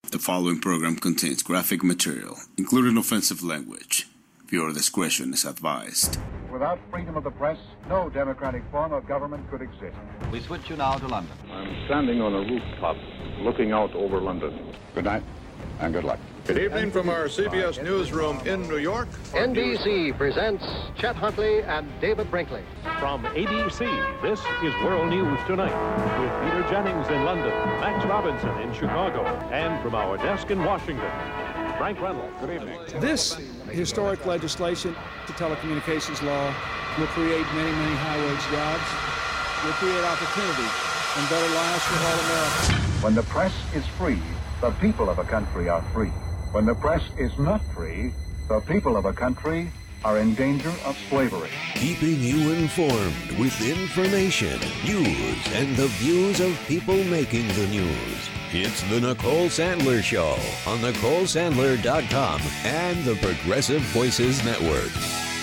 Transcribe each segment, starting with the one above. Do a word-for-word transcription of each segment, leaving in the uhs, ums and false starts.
The following program contains graphic material, including offensive language. Viewer discretion is advised. Without freedom of the press, no democratic form of government could exist. We switch you now to London. I'm standing on a rooftop looking out over London. Good night and good luck. Good evening from our C B S newsroom in New York. N B C presents Chet Huntley and David Brinkley. From A B C, this is World News Tonight with Peter Jennings in London, Max Robinson in Chicago, and from our desk in Washington, Frank Reynolds. Good evening. This historic legislation, the telecommunications law, will create many, many high-wage jobs, will create opportunity and better lives for all Americans. When the press is free, the people of a country are free. When the press is not free, the people of a country are in danger of slavery. Keeping you informed with information, news, and the views of people making the news. It's the Nicole Sandler Show on Nicole Sandler dot com and the Progressive Voices Network.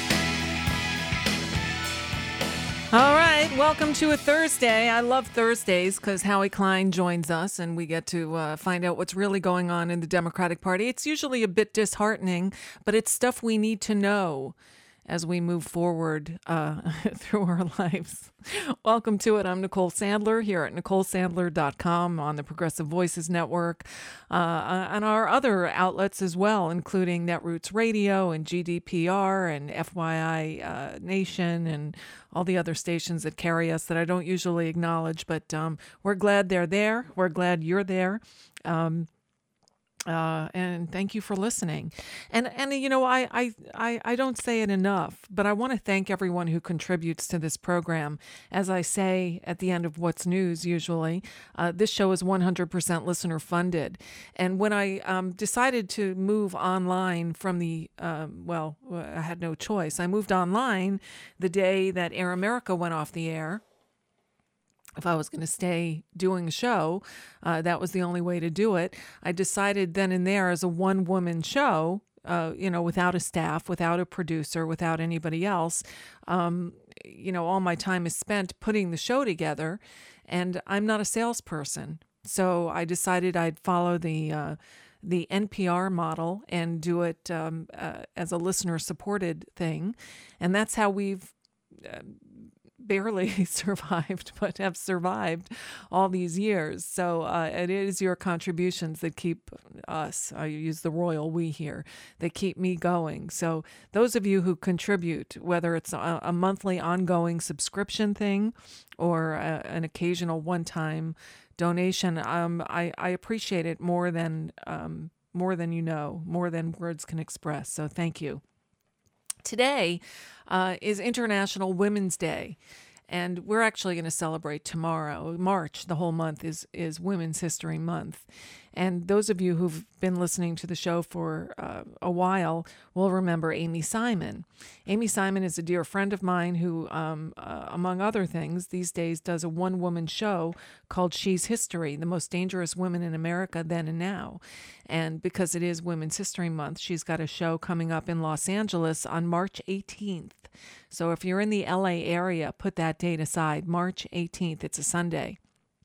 All right, welcome to a Thursday. I love Thursdays because Howie Klein joins us and we get to uh, find out what's really going on in the Democratic Party. It's usually a bit disheartening, but it's stuff we need to know as we move forward uh, through our lives. Welcome to it. I'm Nicole Sandler here at Nicole Sandler dot com on the Progressive Voices Network uh, and our other outlets as well, including Netroots Radio and G D P R and F Y I uh, Nation and all the other stations that carry us that I don't usually acknowledge, but um, we're glad they're there. We're glad you're there. Um, Uh, and thank you for listening. And, and you know, I, I, I, I don't say it enough, but I want to thank everyone who contributes to this program. As I say at the end of What's News, usually, uh, this show is one hundred percent listener funded. And when I um, decided to move online from the, um, well, I had no choice. I moved online the day that Air America went off the air. If I was going to stay doing a show, uh, that was the only way to do it. I decided then and there as a one-woman show, uh, you know, without a staff, without a producer, without anybody else, um, you know, all my time is spent putting the show together, and I'm not a salesperson. So I decided I'd follow the uh, the N P R model and do it um, uh, as a listener-supported thing, and that's how we've Uh, barely survived, but have survived all these years. So uh, it is your contributions that keep us, I use the royal we here, that keep me going. So those of you who contribute, whether it's a, a monthly ongoing subscription thing or a, an occasional one-time donation, um, I, I appreciate it more than, um, more than you know, more than words can express. So thank you. Today uh, is International Women's Day, and we're actually going to celebrate tomorrow. March, the whole month, is is Women's History Month. And those of you who've been listening to the show for uh, a while will remember Amy Simon. Amy Simon is a dear friend of mine who, um, uh, among other things, these days does a one-woman show called She's History, the most dangerous women in America then and now. And because it is Women's History Month, she's got a show coming up in Los Angeles on March eighteenth. So if you're in the L A area, put that date aside, March eighteenth. It's a Sunday.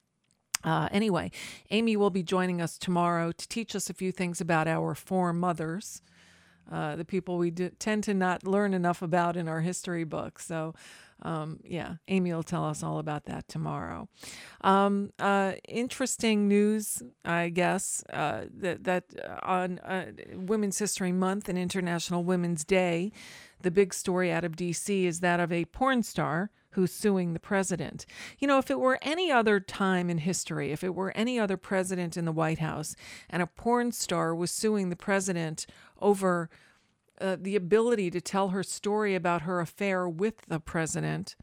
Uh, anyway, Amy will be joining us tomorrow to teach us a few things about our foremothers, uh, the people we do, tend to not learn enough about in our history books. So, um, yeah, Amy will tell us all about that tomorrow. Um, uh, interesting news, I guess, uh, that, that on uh, Women's History Month and International Women's Day, the big story out of D C is that of a porn star who's suing the president. You know, if it were any other time in history, if it were any other president in the White House and a porn star was suing the president over uh, the ability to tell her story about her affair with the president,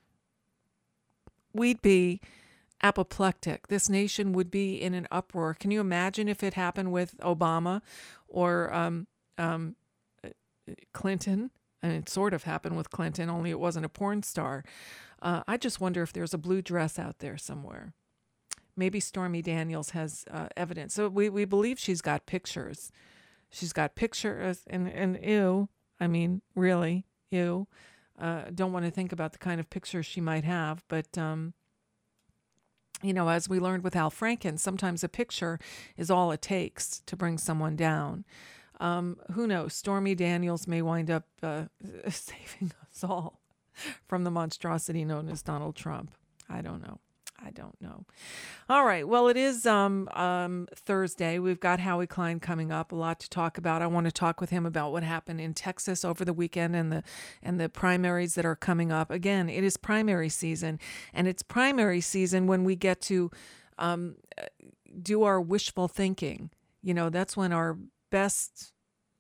we'd be apoplectic. This nation would be in an uproar. Can you imagine if it happened with Obama or um, um, Clinton? And it sort of happened with Clinton, only it wasn't a porn star. Uh, I just wonder if there's a blue dress out there somewhere. Maybe Stormy Daniels has uh, evidence. So we, we believe she's got pictures. She's got pictures, and, and ew, I mean, really, ew. Uh, don't want to think about the kind of pictures she might have, but um, you know, as we learned with Al Franken, sometimes a picture is all it takes to bring someone down. Um, who knows? Stormy Daniels may wind up uh, saving us all from the monstrosity known as Donald Trump. I don't know. I don't know. All right. Well, it is um, um, Thursday. We've got Howie Klein coming up. A lot to talk about. I want to talk with him about what happened in Texas over the weekend and the and the primaries that are coming up. Again, it is primary season, and it's primary season when we get to um, do our wishful thinking. You know, that's when our best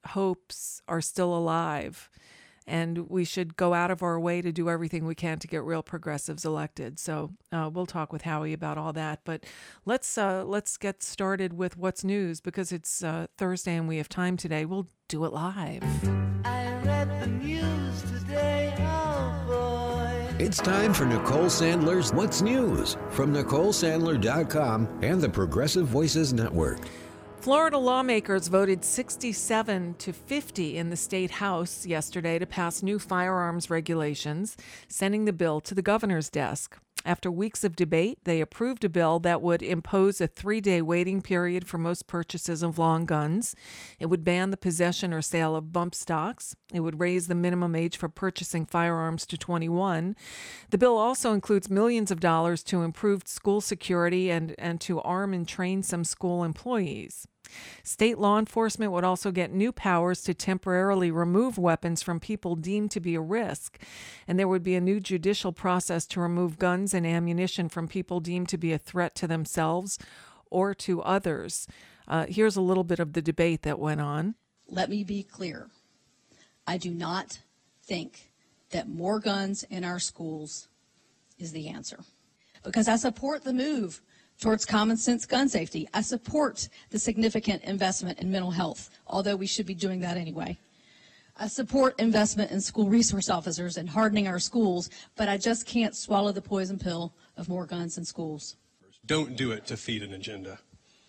hopes are still alive. And we should go out of our way to do everything we can to get real progressives elected. So uh, we'll talk with Howie about all that. But let's uh, let's get started with what's news, because it's uh, Thursday and we have time today. We'll do it live. I read the news today, oh boy. It's time for Nicole Sandler's What's News from Nicole Sandler dot com and the Progressive Voices Network. Florida lawmakers voted sixty-seven to fifty in the state house yesterday to pass new firearms regulations, sending the bill to the governor's desk. After weeks of debate, they approved a bill that would impose a three-day waiting period for most purchases of long guns. It would ban the possession or sale of bump stocks. It would raise the minimum age for purchasing firearms to twenty-one. The bill also includes millions of dollars to improve school security and, and to arm and train some school employees. State law enforcement would also get new powers to temporarily remove weapons from people deemed to be a risk. And there would be a new judicial process to remove guns and ammunition from people deemed to be a threat to themselves or to others. Uh, here's a little bit of the debate that went on. Let me be clear. I do not think that more guns in our schools is the answer, because I support the move towards common sense gun safety. I support the significant investment in mental health, although we should be doing that anyway. I support investment in school resource officers and hardening our schools, but I just can't swallow the poison pill of more guns in schools. Don't do it to feed an agenda.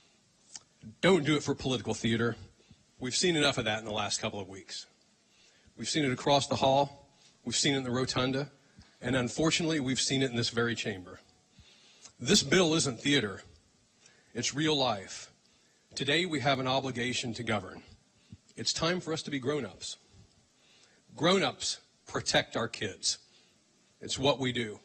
Don't do it for political theater. We've seen enough of that in the last couple of weeks. We've seen it across the hall. We've seen it in the rotunda. And unfortunately, we've seen it in this very chamber. This bill isn't theater. It's real life. Today we have an obligation to govern. It's time for us to be grown-ups. Grown-ups protect our kids. It's what we do.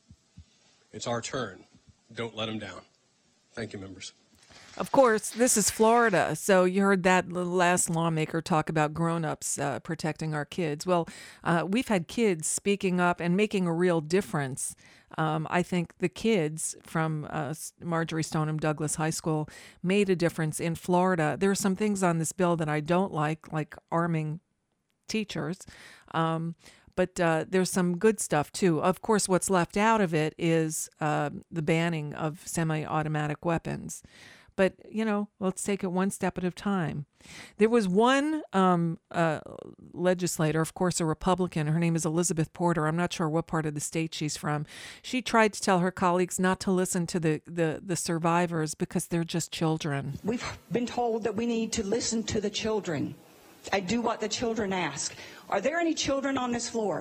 It's our turn. Don't let them down. Thank you, members. Of course, this is Florida, so you heard that last lawmaker talk about grown-ups uh, protecting our kids. Well, uh, we've had kids speaking up and making a real difference. Um, I think the kids from uh, Marjorie Stoneham Douglas High School made a difference in Florida. There are some things on this bill that I don't like, like arming teachers. Um, But uh, there's some good stuff, too. Of course, what's left out of it is uh, the banning of semi-automatic weapons. But, you know, let's take it one step at a time. There was one um, uh, legislator, of course, a Republican. Her name is Elizabeth Porter. I'm not sure what part of the state she's from. She tried to tell her colleagues not to listen to the, the, the survivors because they're just children. We've been told that we need to listen to the children. I do what the children ask. Are there any children on this floor?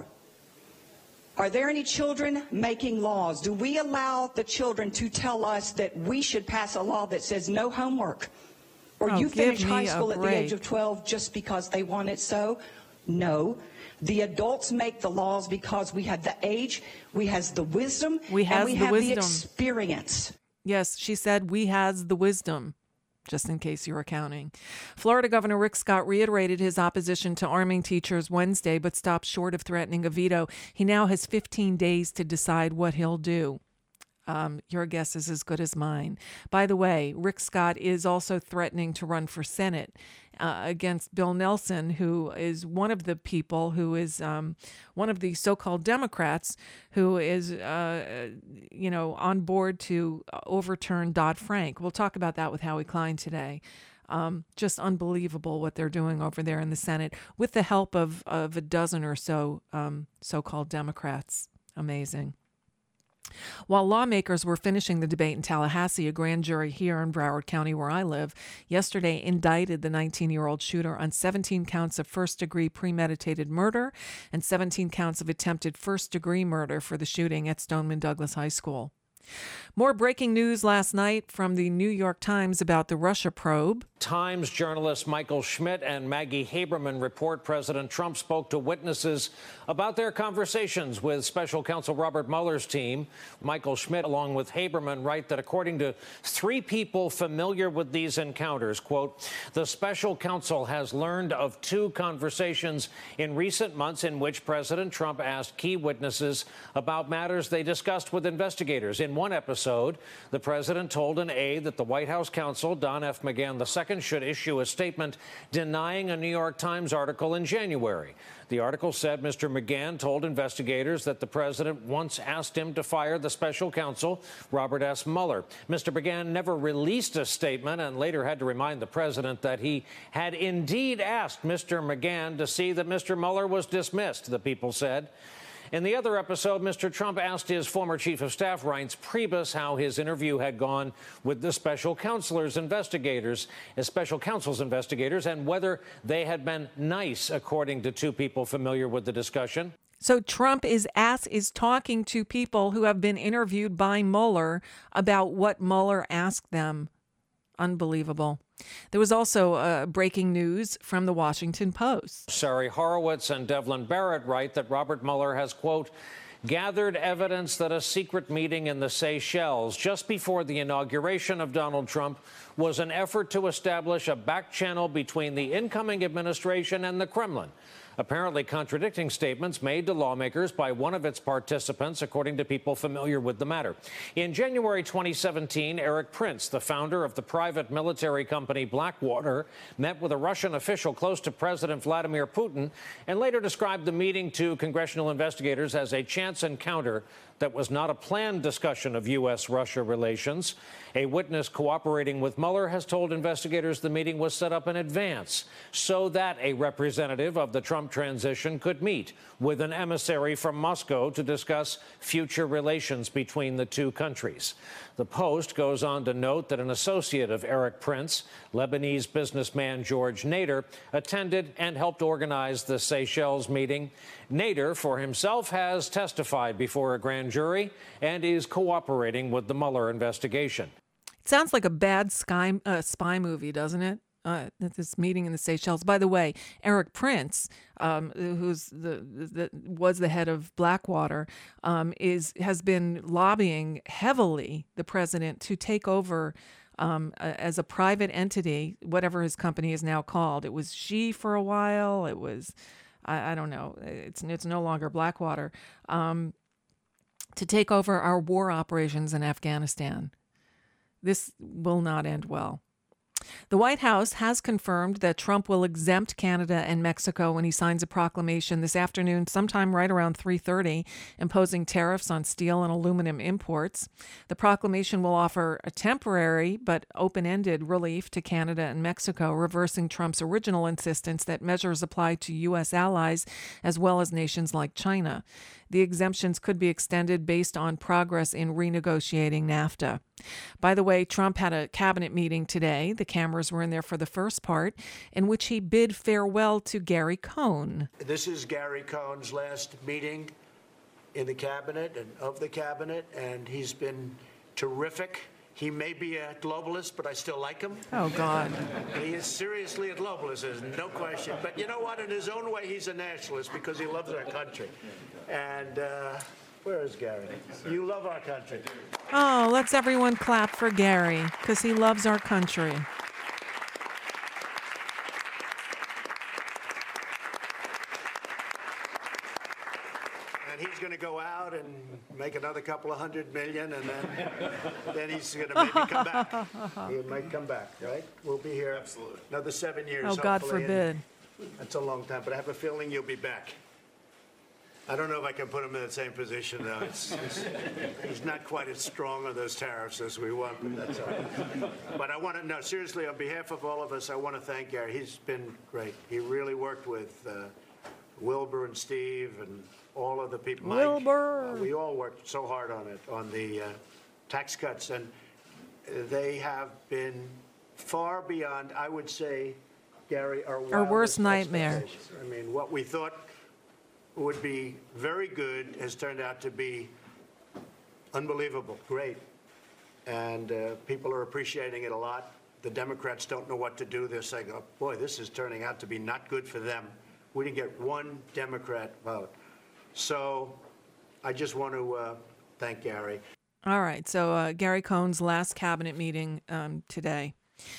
Are there any children making laws? Do we allow the children to tell us that we should pass a law that says no homework? Or oh, you finish high me school at the age of twelve just because they want it so? No. The adults make the laws because we have the age, we have the wisdom, we and we the have wisdom. the experience. Yes, she said we has the wisdom. Just in case you were counting. Florida Governor Rick Scott reiterated his opposition to arming teachers Wednesday, but stopped short of threatening a veto. He now has fifteen days to decide what he'll do. Um, your guess is as good as mine. By the way, Rick Scott is also threatening to run for Senate uh, against Bill Nelson, who is one of the people who is um, one of the so-called Democrats who is, uh, you know, on board to overturn Dodd-Frank. We'll talk about that with Howie Klein today. Um, just unbelievable what they're doing over there in the Senate with the help of, of a dozen or so um, so-called Democrats. Amazing. While lawmakers were finishing the debate in Tallahassee, a grand jury here in Broward County, where I live, yesterday indicted the nineteen-year-old shooter on seventeen counts of first-degree premeditated murder and seventeen counts of attempted first-degree murder for the shooting at Stoneman Douglas High School. More breaking news last night from the New York Times about the Russia probe. Times journalists Michael Schmidt and Maggie Haberman report President Trump spoke to witnesses about their conversations with special counsel Robert Mueller's team. Michael Schmidt, along with Haberman, write that according to three people familiar with these encounters, quote, the special counsel has learned of two conversations in recent months in which President Trump asked key witnesses about matters they discussed with investigators. In one episode, the president told an aide that the White House counsel, Don F. McGahn the second, should issue a statement denying a New York Times article in January. The article said Mister McGahn told investigators that the president once asked him to fire the special counsel, Robert S. Mueller. Mister McGahn never released a statement and later had to remind the president that he had indeed asked Mister McGahn to see that Mister Mueller was dismissed, the people said. In the other episode, Mister Trump asked his former chief of staff, Reince Priebus, how his interview had gone with the special counsel's investigators, as special counsel's investigators, and whether they had been nice, according to two people familiar with the discussion. So Trump is asked, is talking to people who have been interviewed by Mueller about what Mueller asked them. Unbelievable. There was also uh, breaking news from the Washington Post. Sari Horowitz and Devlin Barrett write that Robert Mueller has, quote, gathered evidence that a secret meeting in the Seychelles just before the inauguration of Donald Trump was an effort to establish a back channel between the incoming administration and the Kremlin, apparently contradicting statements made to lawmakers by one of its participants, according to people familiar with the matter. In January twenty seventeen, Eric Prince, the founder of the private military company Blackwater, met with a Russian official close to President Vladimir Putin and later described the meeting to congressional investigators as a chance encounter that was not a planned discussion of U S Russia relations. A witness cooperating with Mueller has told investigators the meeting was set up in advance so that a representative of the Trump transition could meet with an emissary from Moscow to discuss future relations between the two countries. The Post goes on to note that an associate of Eric Prince, Lebanese businessman George Nader, attended and helped organize the Seychelles meeting. Nader, for himself, has testified before a grand jury and is cooperating with the Mueller investigation. It sounds like a bad sky, uh, spy movie, doesn't it? Uh, this meeting in the Seychelles. By the way, Eric Prince, um, who's the, the was the head of Blackwater, um, is has been lobbying heavily the president to take over um, as a private entity, whatever his company is now called. It was Xi for a while. It was, I, I don't know. It's it's no longer Blackwater. Um, to take over our war operations in Afghanistan. This will not end well. The White House has confirmed that Trump will exempt Canada and Mexico when he signs a proclamation this afternoon, sometime right around three thirty, imposing tariffs on steel and aluminum imports. The proclamation will offer a temporary but open-ended relief to Canada and Mexico, reversing Trump's original insistence that measures apply to U S allies as well as nations like China. The exemptions could be extended based on progress in renegotiating NAFTA. By the way, Trump had a cabinet meeting today. The cameras were in there for the first part, in which he bid farewell to Gary Cohn. This is Gary Cohn's last meeting in the cabinet and of the cabinet, and he's been terrific. He may be a globalist, but I still like him. Oh, God. He is seriously a globalist, there's no question. But you know what? In his own way, he's a nationalist because he loves our country. And uh, where is Gary? You love our country. Oh, let's everyone clap for Gary, because he loves our country. And he's going to go out and make another couple of hundred million, and then then he's going to maybe come back. He might come back, right? We'll be here Absolutely. another seven years. Oh, God hopefully, forbid. That's a long time, but I have a feeling you'll be back. I don't know if I can put him in the same position, though. It's, it's, he's not quite as strong on those tariffs as we want, but that's all right. But I want to, no, seriously, on behalf of all of us, I want to thank Gary. He's been great. He really worked with uh, Wilbur and Steve and all of the people. Wilbur! Mike, uh, we all worked so hard on it, on the uh, tax cuts, and they have been far beyond, I would say, Gary, our, our worst nightmare. I mean, what we thought would be very good has turned out to be unbelievable, great. And uh, people are appreciating it a lot. The Democrats don't know what to do. They're saying, oh, boy, this is turning out to be not good for them. We didn't get one Democrat vote. So I just want to uh, thank Gary. All right. So uh, Gary Cohn's last cabinet meeting um, today.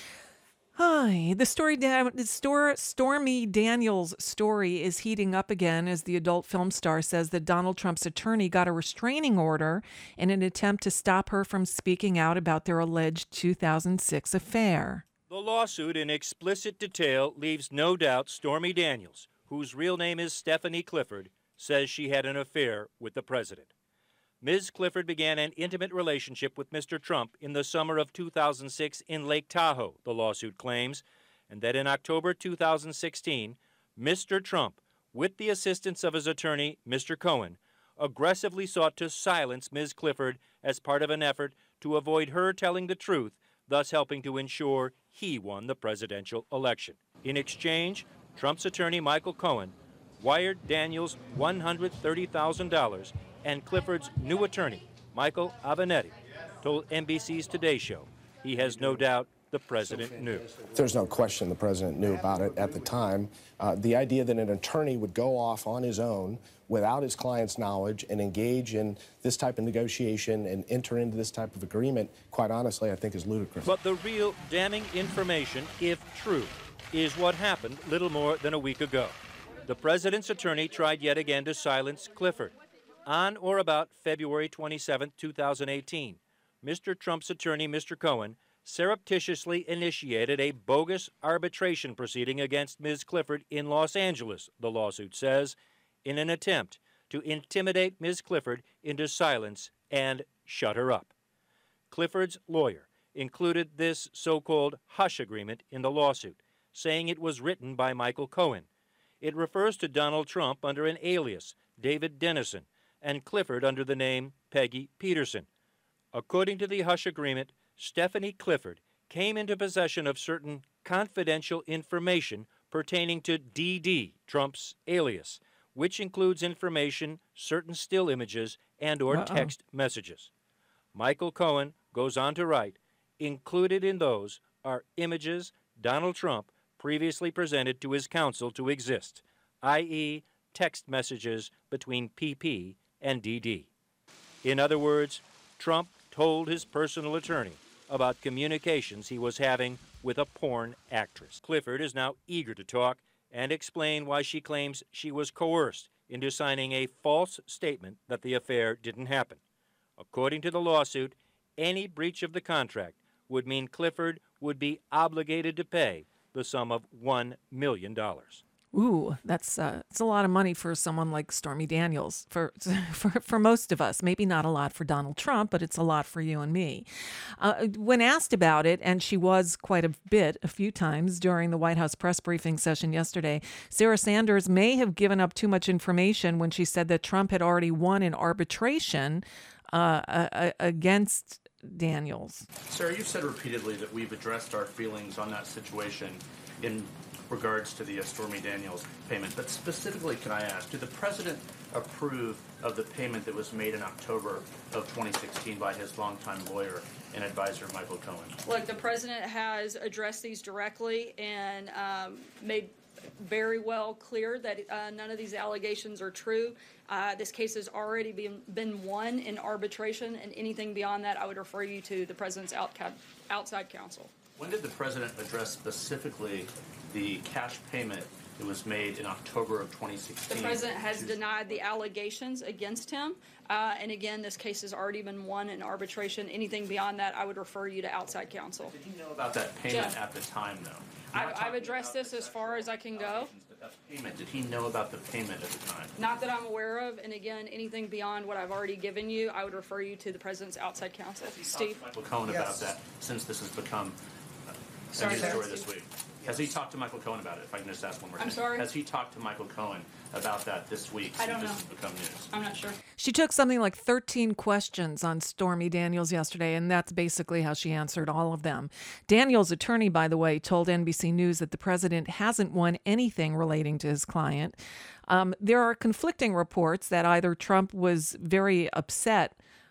Hi. The story, da- the store, Stormy Daniels' story is heating up again as the adult film star says that Donald Trump's attorney got a restraining order in an attempt to stop her from speaking out about their alleged two thousand six affair. The lawsuit in explicit detail leaves no doubt Stormy Daniels, whose real name is Stephanie Clifford, says she had an affair with the president. Miz Clifford began an intimate relationship with Mister Trump in the summer of two thousand six in Lake Tahoe, the lawsuit claims, and that in October two thousand sixteen, Mister Trump, with the assistance of his attorney, Mister Cohen, aggressively sought to silence Miz Clifford as part of an effort to avoid her telling the truth, thus helping to ensure he won the presidential election. In exchange, Trump's attorney, Michael Cohen, wired Daniels one hundred thirty thousand dollars, and Clifford's new attorney, Michael Avenatti, told N B C's Today Show he has no doubt the president knew. There's no question the president knew about it at the time. Uh, the idea that an attorney would go off on his own without his client's knowledge and engage in this type of negotiation and enter into this type of agreement, quite honestly, I think is ludicrous. But the real damning information, if true, is what happened little more than a week ago. The president's attorney tried yet again to silence Clifford. On or about February twenty-seventh, two thousand eighteen, Mister Trump's attorney, Mister Cohen, surreptitiously initiated a bogus arbitration proceeding against Miz Clifford in Los Angeles, the lawsuit says, in an attempt to intimidate Miz Clifford into silence and shut her up. Clifford's lawyer included this so-called hush agreement in the lawsuit, saying it was written by Michael Cohen. It refers to Donald Trump under an alias, David Dennison, and Clifford under the name Peggy Peterson. According to the hush agreement, Stephanie Clifford came into possession of certain confidential information pertaining to D D, Trump's alias, which includes information, certain still images, and or Uh-oh. text messages. Michael Cohen goes on to write, included in those are images Donald Trump previously presented to his counsel to exist, that is text messages between P P and D D. In other words, Trump told his personal attorney about communications he was having with a porn actress. Clifford is now eager to talk and explain why she claims she was coerced into signing a false statement that the affair didn't happen. According to the lawsuit, any breach of the contract would mean Clifford would be obligated to pay the sum of one million dollars. Ooh, that's uh, it's a lot of money for someone like Stormy Daniels. For, for for most of us, maybe not a lot for Donald Trump, but it's a lot for you and me. Uh, when asked about it, and she was quite a bit, a few times during the White House press briefing session yesterday, Sarah Sanders may have given up too much information when she said that Trump had already won an arbitration uh, uh, against Daniels. Sarah, you've said repeatedly that we've addressed our feelings on that situation in regards to the uh, Stormy Daniels payment. But specifically, can I ask, did the president approve of the payment that was made in October of twenty sixteen by his longtime lawyer and advisor, Michael Cohen? Look, the president has addressed these directly and um, made very well clear that uh, none of these allegations are true. Uh, this case has already been, been won in arbitration, and anything beyond that, I would refer you to the president's out, outside counsel. When did the president address specifically the cash payment that was made in October of twenty sixteen? The president has denied the allegations against him. Uh, and again, this case has already been won in arbitration. Anything beyond that, I would refer you to outside counsel. Did he know about that payment Jeff, at the time, though? I've, I've addressed this as far as I can go. That payment, did he know about the payment at the time? Not that I'm aware of. And again, anything beyond what I've already given you, I would refer you to the president's outside counsel. Steve? Michael Cohen yes. about that, since this has become Sorry, a news story this week. Has he talked to Michael Cohen about it? If I can just ask one more I'm thing. sorry? Has he talked to Michael Cohen about that this week I since don't this know. has become news? I'm not sure. She took something like thirteen questions on Stormy Daniels yesterday, and that's basically how she answered all of them. Daniels' attorney, by the way, told N B C News that the president hasn't won anything relating to his client. Um, there are conflicting reports that either Trump was very upset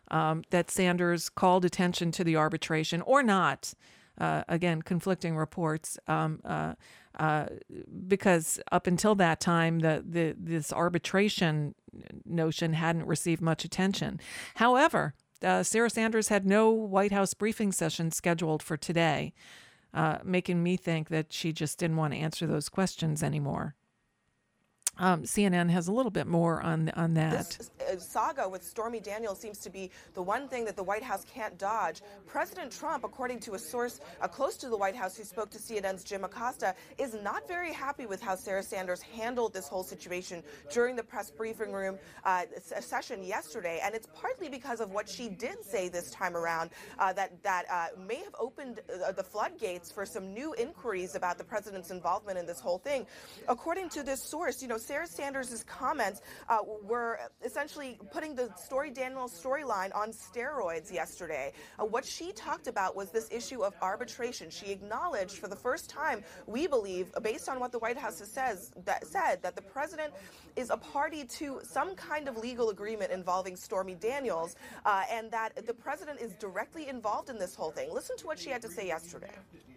um, that Sanders called attention to the arbitration or not. Uh, again, conflicting reports, um, uh, uh, because up until that time, the, the this arbitration notion hadn't received much attention. However, uh, Sarah Sanders had no White House briefing session scheduled for today, uh, making me think that she just didn't want to answer those questions anymore. Um, C N N has a little bit more on on that. This uh, saga with Stormy Daniels seems to be the one thing that the White House can't dodge. President Trump, according to a source uh, close to the White House who spoke to C N N's Jim Acosta, is not very happy with how Sarah Sanders handled this whole situation during the press briefing room uh, session yesterday. And it's partly because of what she did say this time around uh, that, that uh, may have opened uh, the floodgates for some new inquiries about the president's involvement in this whole thing. According to this source, you know, Sarah Sanders' comments uh, were essentially putting the Stormy Daniels storyline on steroids yesterday. Uh, what she talked about was this issue of arbitration. She acknowledged for the first time, we believe, based on what the White House says, that said that the president is a party to some kind of legal agreement involving Stormy Daniels, uh, and that the president is directly involved in this whole thing. Listen to what she had to say yesterday.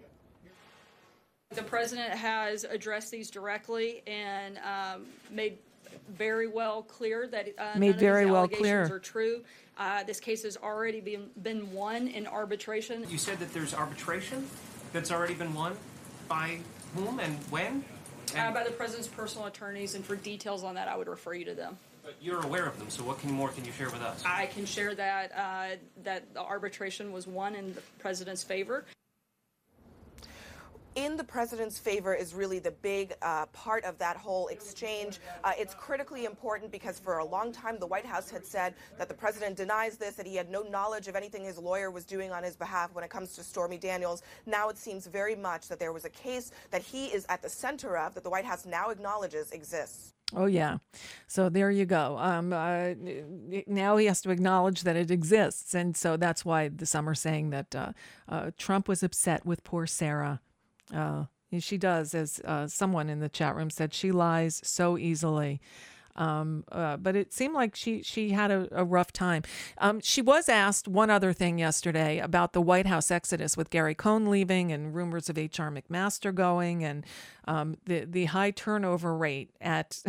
The president has addressed these directly and um, made very well clear that uh, made none very of these well allegations clear. are true. Uh, this case has already been, been won in arbitration. You said that there's arbitration that's already been won by whom and when? Uh, by the president's personal attorneys, and for details on that, I would refer you to them. But you're aware of them, so what can more can you share with us? I can share that uh, that the arbitration was won in the president's favor. In the president's favor is really the big uh, part of that whole exchange. Uh, it's critically important because for a long time the White House had said that the president denies this, that he had no knowledge of anything his lawyer was doing on his behalf when it comes to Stormy Daniels. Now it seems very much that there was a case that he is at the center of, that the White House now acknowledges exists. Oh, yeah. So there you go. Um, uh, now he has to acknowledge that it exists. And so that's why some are saying that uh, uh, Trump was upset with poor Sarah. Uh, she does, as uh, someone in the chat room said, she lies so easily. Um, uh, but it seemed like she she had a, a rough time. Um, she was asked one other thing yesterday about the White House exodus with Gary Cohn leaving and rumors of H R McMaster going, and um, the the high turnover rate at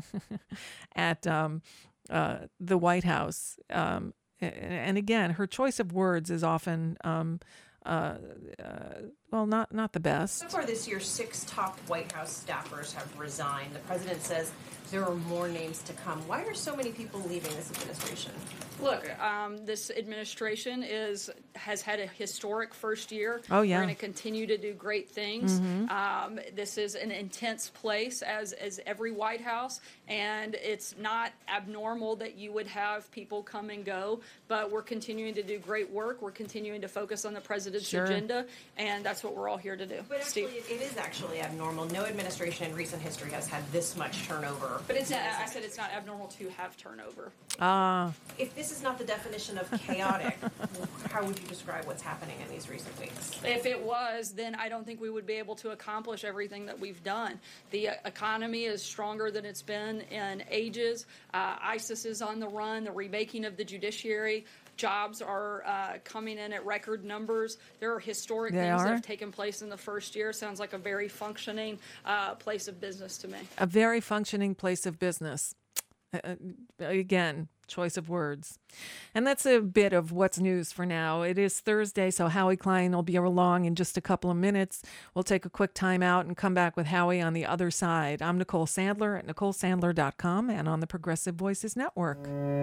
at um, uh, the White House. Um, and again, her choice of words is often um, uh, uh, well, not not the best. So far this year, six top White House staffers have resigned. The president says there are more names to come. Why are so many people leaving this administration? Look, um, this administration is has had a historic first year. Oh, yeah. We're going to continue to do great things. Mhm. Um, this is an intense place, as as every White House, and it's not abnormal that you would have people come and go. But we're continuing to do great work. We're continuing to focus on the president's Sure. agenda, and that's what we're all here to do. But Steve. actually, it is actually abnormal. No administration in recent history has had this much turnover. But it's not, I said it's not abnormal to have turnover. Ah. If this is not the definition of chaotic, how would you describe what's happening in these recent weeks? If it was, then I don't think we would be able to accomplish everything that we've done. The uh, economy is stronger than it's been in ages. Uh, ISIS is on the run. The remaking of the judiciary. Jobs are uh, coming in at record numbers. There are historic They things are? that have taken place in the first year. Sounds like a very functioning uh, place of business to me. A very functioning place of business. Uh, again, choice of words. And that's a bit of what's news for now. It is Thursday, so Howie Klein will be along in just a couple of minutes. We'll take a quick time out and come back with Howie on the other side. I'm Nicole Sandler at nicole sandler dot com and on the Progressive Voices Network.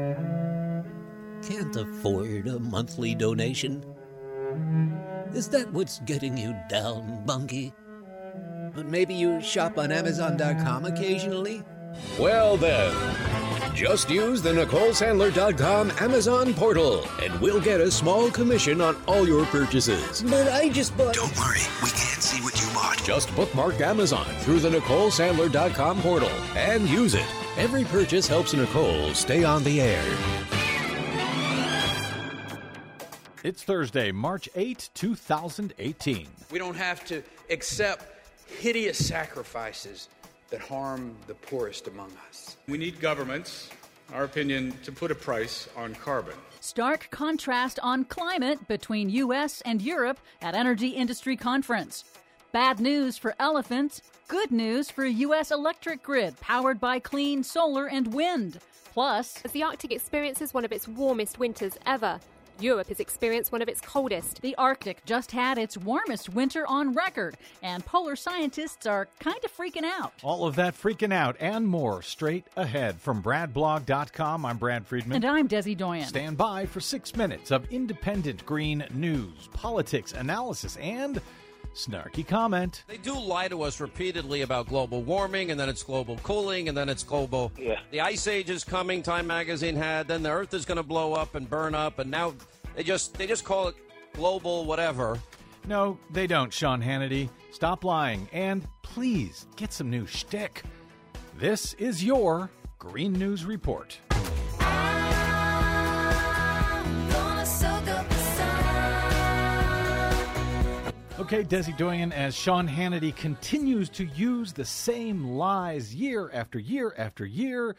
Can't afford a monthly donation? Is that what's getting you down, Bunky? But maybe you shop on amazon dot com occasionally? Well then, just use the nicole sandler dot com Amazon portal, and we'll get a small commission on all your purchases. But I just bought... Don't worry, we can't see what you bought. Just bookmark Amazon through the nicole sandler dot com portal and use it. Every purchase helps Nicole stay on the air. It's Thursday, March eighth, two thousand eighteen. We don't have to accept hideous sacrifices that harm the poorest among us. We need governments our opinion, to put a price on carbon. Stark contrast on climate between U S and Europe at Energy Industry Conference. Bad news for elephants, good news for U S electric grid powered by clean solar and wind. Plus, as the Arctic experiences one of its warmest winters ever, Europe has experienced one of its coldest. The Arctic just had its warmest winter on record, and polar scientists are kind of freaking out. All of that freaking out and more straight ahead. From Brad Blog dot com, I'm Brad Friedman. And I'm Desi Doyen. Stand by for six minutes of independent green news, politics, analysis, and snarky comment. They do lie to us repeatedly about global warming, and then it's global cooling, and then it's global. Yeah. The ice age is coming, Time Magazine had, then the earth is going to blow up and burn up, and now they just they just call it global whatever. No, they don't, Sean Hannity. Stop lying, and please get some new shtick. This is your Green News Report. Okay, Desi Doyen, as Sean Hannity continues to use the same lies year after year after year,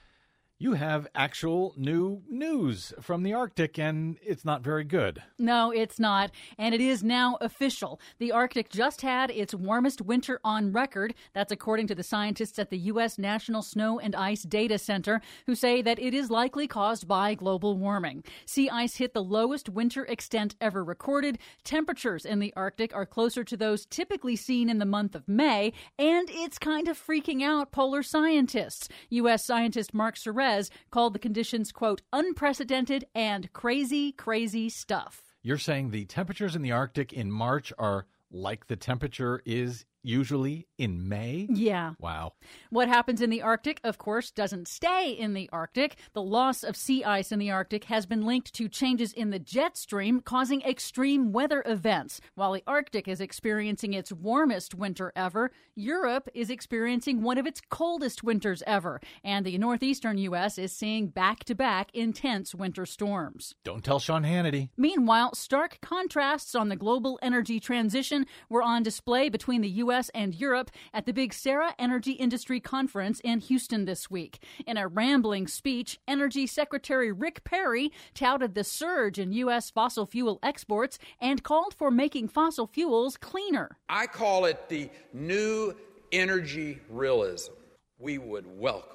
you have actual new news from the Arctic, and it's not very good. No, it's not. And it is now official. The Arctic just had its warmest winter on record. That's according to the scientists at the U S National Snow and Ice Data Center, who say that it is likely caused by global warming. Sea ice hit the lowest winter extent ever recorded. Temperatures in the Arctic are closer to those typically seen in the month of May, and it's kind of freaking out polar scientists. U S scientist Mark Serez called the conditions, quote, unprecedented and crazy, crazy stuff. You're saying the temperatures in the Arctic in March are like the temperature is usually in May? Yeah. Wow. What happens in the Arctic, of course, doesn't stay in the Arctic. The loss of sea ice in the Arctic has been linked to changes in the jet stream, causing extreme weather events. While the Arctic is experiencing its warmest winter ever, Europe is experiencing one of its coldest winters ever. And the northeastern U S is seeing back-to-back intense winter storms. Don't tell Sean Hannity. Meanwhile, stark contrasts on the global energy transition were on display between the U S and Europe at the big Sarah Energy Industry Conference in Houston this week. In a rambling speech, Energy Secretary Rick Perry touted the surge in U S fossil fuel exports and called for making fossil fuels cleaner. I call it the new energy realism we would welcome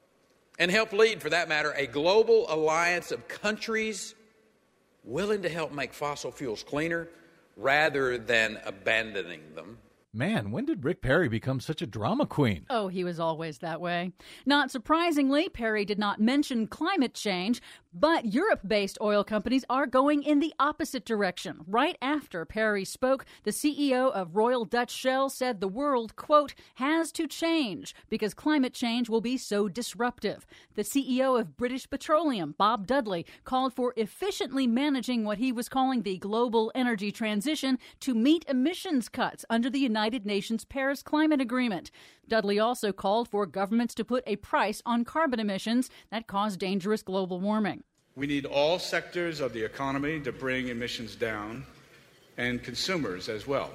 and help lead, for that matter, a global alliance of countries willing to help make fossil fuels cleaner rather than abandoning them. Man, when did Rick Perry become such a drama queen? Oh, he was always that way. Not surprisingly, Perry did not mention climate change, but Europe-based oil companies are going in the opposite direction. Right after Perry spoke, the C E O of Royal Dutch Shell said the world, quote, has to change because climate change will be so disruptive. The C E O of British Petroleum, Bob Dudley, called for efficiently managing what he was calling the global energy transition to meet emissions cuts under the United United Nations Paris Climate Agreement. Dudley also called for governments to put a price on carbon emissions that cause dangerous global warming. We need all sectors of the economy to bring emissions down, and consumers as well.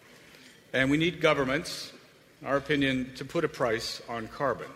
And we need governments, in our opinion, to put a price on carbon.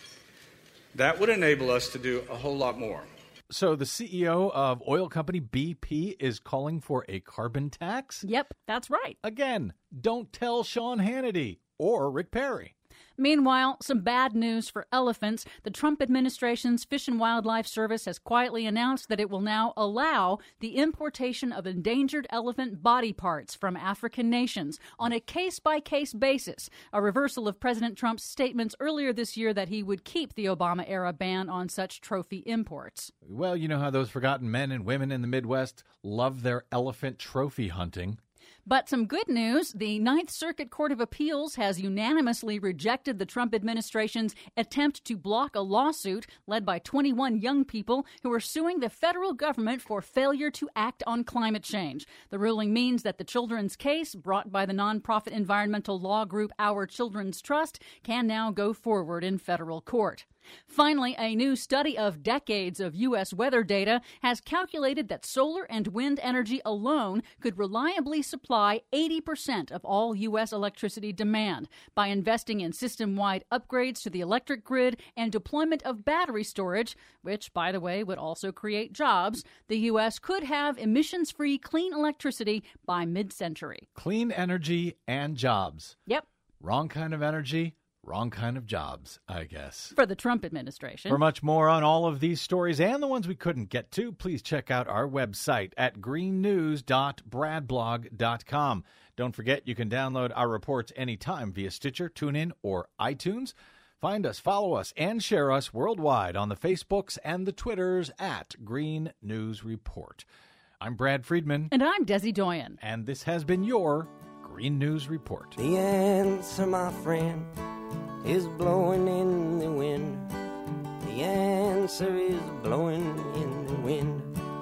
That would enable us to do a whole lot more. So the C E O of oil company B P is calling for a carbon tax? Yep, that's right. Again, don't tell Sean Hannity or Rick Perry. Meanwhile, some bad news for elephants. The Trump administration's Fish and Wildlife Service has quietly announced that it will now allow the importation of endangered elephant body parts from African nations on a case-by-case basis, a reversal of President Trump's statements earlier this year that he would keep the Obama-era ban on such trophy imports. Well, you know how those forgotten men and women in the Midwest love their elephant trophy hunting. But some good news, the Ninth Circuit Court of Appeals has unanimously rejected the Trump administration's attempt to block a lawsuit led by twenty-one young people who are suing the federal government for failure to act on climate change. The ruling means that the children's case, brought by the nonprofit environmental law group Our Children's Trust, can now go forward in federal court. Finally, a new study of decades of U S weather data has calculated that solar and wind energy alone could reliably supply eighty percent of all U S electricity demand. By investing in system-wide upgrades to the electric grid and deployment of battery storage, which, by the way, would also create jobs, the U S could have emissions-free clean electricity by mid-century. Clean energy and jobs. Yep. Wrong kind of energy, wrong kind of jobs, I guess. For the Trump administration. For much more on all of these stories and the ones we couldn't get to, please check out our website at green news dot brad blog dot com. Don't forget you can download our reports anytime via Stitcher, TuneIn, or iTunes. Find us, follow us, and share us worldwide on the Facebooks and the Twitters at Green News Report. I'm Brad Friedman. And I'm Desi Doyen. And this has been your Green News Report. The answer, my friend, is blowing in the wind. The answer is blowing in the wind.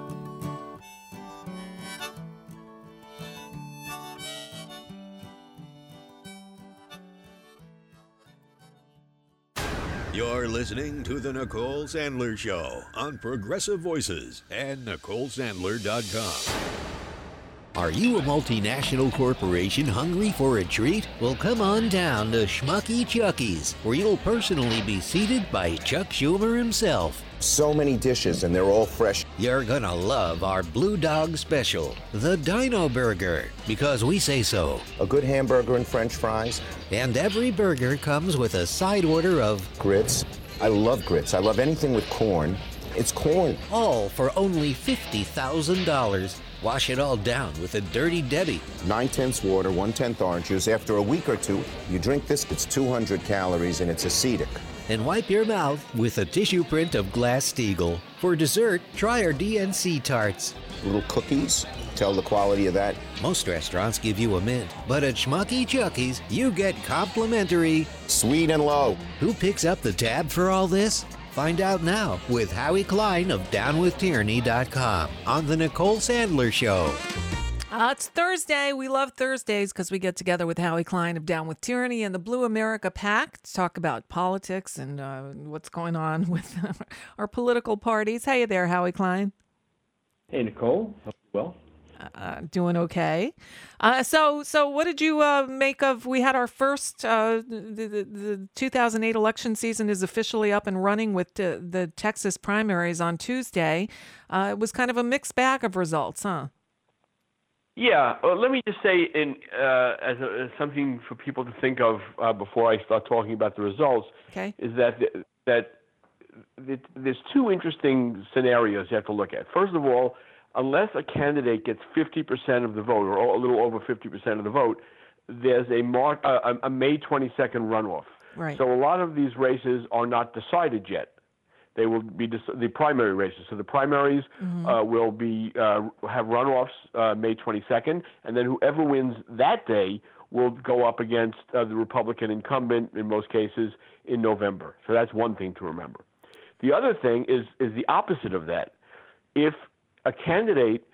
You're listening to The Nicole Sandler Show on Progressive Voices and Nicole Sandler dot com. Are you a multinational corporation hungry for a treat? Well, come on down to Schmucky Chucky's, where you'll personally be seated by Chuck Schumer himself. So many dishes, and they're all fresh. You're gonna love our Blue Dog Special, the Dino Burger, because we say so. A good hamburger and French fries. And every burger comes with a side order of grits. I love grits. I love anything with corn. It's corn. All for only fifty thousand dollars. Wash it all down with a Dirty Debbie. Nine-tenths water, one-tenth orange juice. After a week or two, you drink this, it's two hundred calories, and it's acidic. And wipe your mouth with a tissue print of Glass-Steagall. For dessert, try our D N C tarts. Little cookies. Tell the quality of that. Most restaurants give you a mint, but at Schmucky Chucky's, you get complimentary sweet and low. Who picks up the tab for all this? Find out now with Howie Klein of down with tyranny dot com on The Nicole Sandler Show. Uh, it's Thursday. We love Thursdays because we get together with Howie Klein of Down with Tyranny and the Blue America PAC to talk about politics and uh, what's going on with our political parties. Hey there, Howie Klein. Hey, Nicole. Hope you're well. Uh, doing okay. Uh, so, so what did you uh, make of? We had our first. Uh, the, the, the two thousand eight election season is officially up and running with the, the Texas primaries on Tuesday. Uh, it was kind of a mixed bag of results, huh? Yeah. Well, let me just say, in uh, as, a, as something for people to think of uh, before I start talking about the results, okay. is that that there's two interesting scenarios you have to look at. First of all, unless a candidate gets fifty percent of the vote, or a little over fifty percent of the vote, there's a, March, uh, a May twenty-second runoff. Right. So a lot of these races are not decided yet. They will be dec- the primary races. So the primaries mm-hmm. uh, will be uh, have runoffs uh, May twenty-second, and then whoever wins that day will go up against uh, the Republican incumbent in most cases in November. So that's one thing to remember. The other thing is is the opposite of that. If a candidate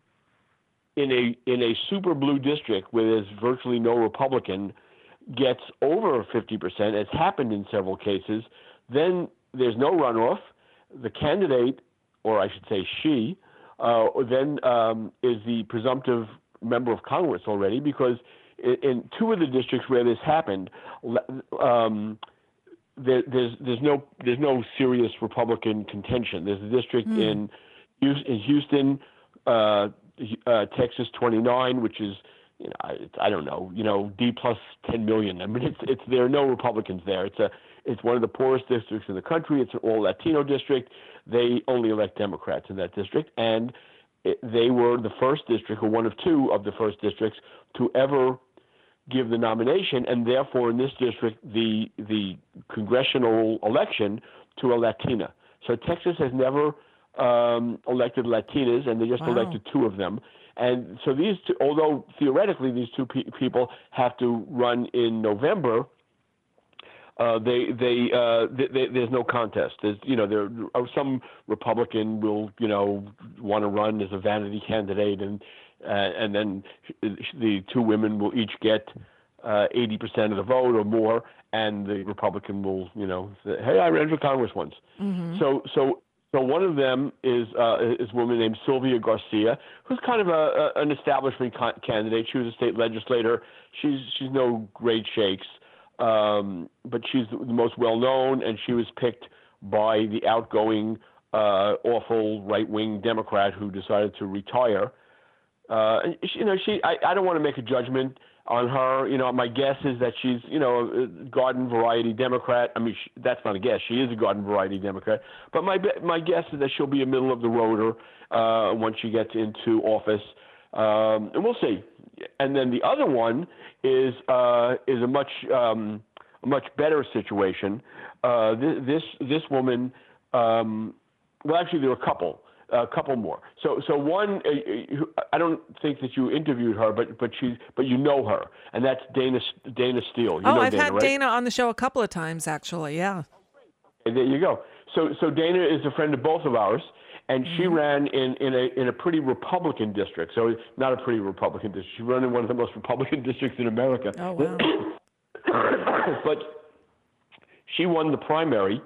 in a in a super blue district where there's virtually no Republican gets over fifty percent, as happened in several cases, then there's no runoff. The candidate, or I should say she, uh, then um, is the presumptive member of Congress already, because in, in two of the districts where this happened, um, there, there's there's no there's no serious Republican contention. There's a district mm. in in Houston, uh, uh, Texas twenty-nine, which is, you know, I, I don't know, you know, D plus ten million. I mean, it's it's there are no Republicans there. It's a it's one of the poorest districts in the country. It's an all Latino district. They only elect Democrats in that district, and it, they were the first district, or one of two of the first districts, to ever give the nomination, and therefore in this district the the congressional election to a Latina. So Texas has never Um, elected Latinas, and they just wow. elected two of them. And so these two, although theoretically these two pe- people have to run in November, uh, they they, uh, they, they there's no contest. There's you know there some Republican will you know want to run as a vanity candidate, and uh, and then the two women will each get uh, eighty percent of the vote or more, and the Republican will, you know, say, hey, I ran for Congress once. Mm-hmm. So, so, so one of them is uh, is a woman named Sylvia Garcia, who's kind of a, a, an establishment ca- candidate. She was a state legislator. She's she's no great shakes, um, but she's the most well known, and she was picked by the outgoing, uh, awful right wing Democrat who decided to retire. Uh, and she, you know, she I, I don't want to make a judgment on her. You know, my guess is that she's, you know, a garden variety Democrat. I mean, she, that's not a guess. She is a garden variety Democrat. But my my guess is that she'll be a middle of the roader uh, once she gets into office, um, and we'll see. And then the other one is uh, is a much um, a much better situation. Uh, this, this this woman. Um, well, actually, there were a couple. A couple more. So, so one, uh, I don't think that you interviewed her, but but she, but you know her, and that's Dana Dana Steele. You oh, know I've Dana, had right? Dana on the show a couple of times, actually. Yeah. Okay, there you go. So, so Dana is a friend of both of ours, and mm-hmm. she ran in, in a in a pretty Republican district. So, not a pretty Republican district. She ran in one of the most Republican districts in America. Oh wow. But she won the primary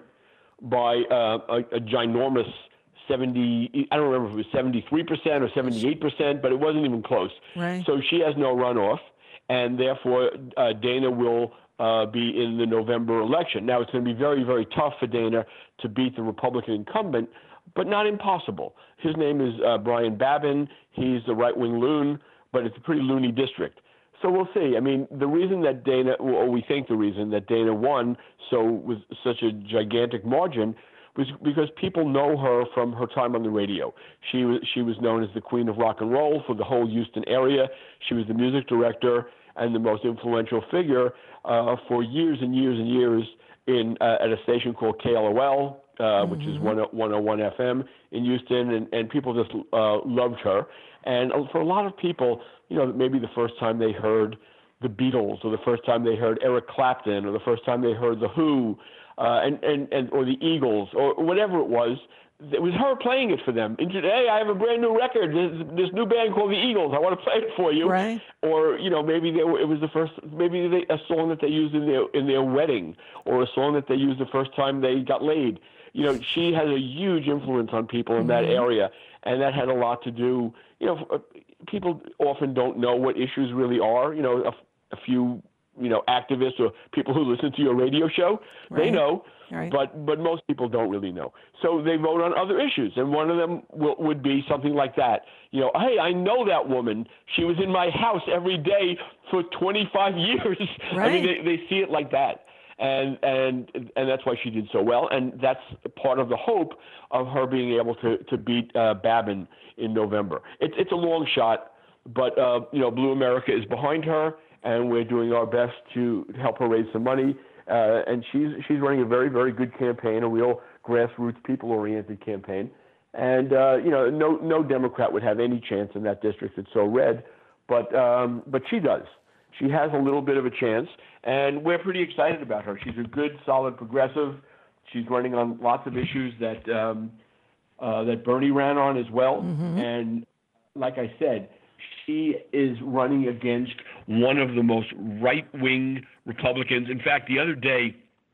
by uh, a, a ginormous seventy, I don't remember if it was seventy-three percent or seventy-eight percent, but it wasn't even close. Right. So she has no runoff, and therefore uh, Dana will uh, be in the November election. Now, it's going to be very, very tough for Dana to beat the Republican incumbent, but not impossible. His name is uh, Brian Babin. He's a right-wing loon, but it's a pretty loony district. So we'll see. I mean, the reason that Dana, or we think the reason that Dana won so with such a gigantic margin was because people know her from her time on the radio. She was she was known as the Queen of Rock and Roll for the whole Houston area. She was the music director and the most influential figure uh, for years and years and years in uh, at a station called K L O L, uh, mm-hmm. which is one oh one F M in Houston, and, and people just uh, loved her. And for a lot of people, you know, maybe the first time they heard the Beatles, or the first time they heard Eric Clapton, or the first time they heard The Who, Uh, and, and, and or the Eagles, or whatever it was, it was her playing it for them. And, hey, I have a brand new record. There's this new band called the Eagles. I want to play it for you. Right. Or, you know, maybe they were, it was the first, maybe they, a song that they used in their in their wedding, or a song that they used the first time they got laid. You know, she has a huge influence on people in that Mm-hmm. area, and that had a lot to do. You know, people often don't know what issues really are. You know, a, a few. you know, activists or people who listen to your radio show, Right. they know, Right. but but most people don't really know. So they vote on other issues, and one of them will, would be something like that. You know, hey, I know that woman. She was in my house every day for twenty-five years. Right. I mean, they, they see it like that, and and and that's why she did so well, and that's part of the hope of her being able to to beat uh, Babin in November. It's it's a long shot, but uh, you know, Blue America is behind her. And we're doing our best to help her raise some money. Uh, and she's she's running a very, very good campaign, a real grassroots, people-oriented campaign. And, uh, you know, no no Democrat would have any chance in that district that's so red. But um, but she does. She has a little bit of a chance. And we're pretty excited about her. She's a good, solid progressive. She's running on lots of issues that, um, uh, that Bernie ran on as well. Mm-hmm. And like I said, she is running against one of the most right-wing Republicans. In fact, the other day,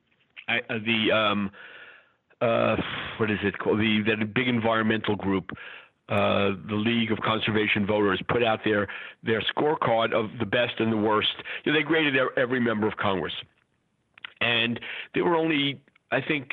I, uh, the um, uh, what is it called? The that big environmental group, uh, the League of Conservation Voters, put out their their scorecard of the best and the worst. You know, they graded every member of Congress, and there were only, I think,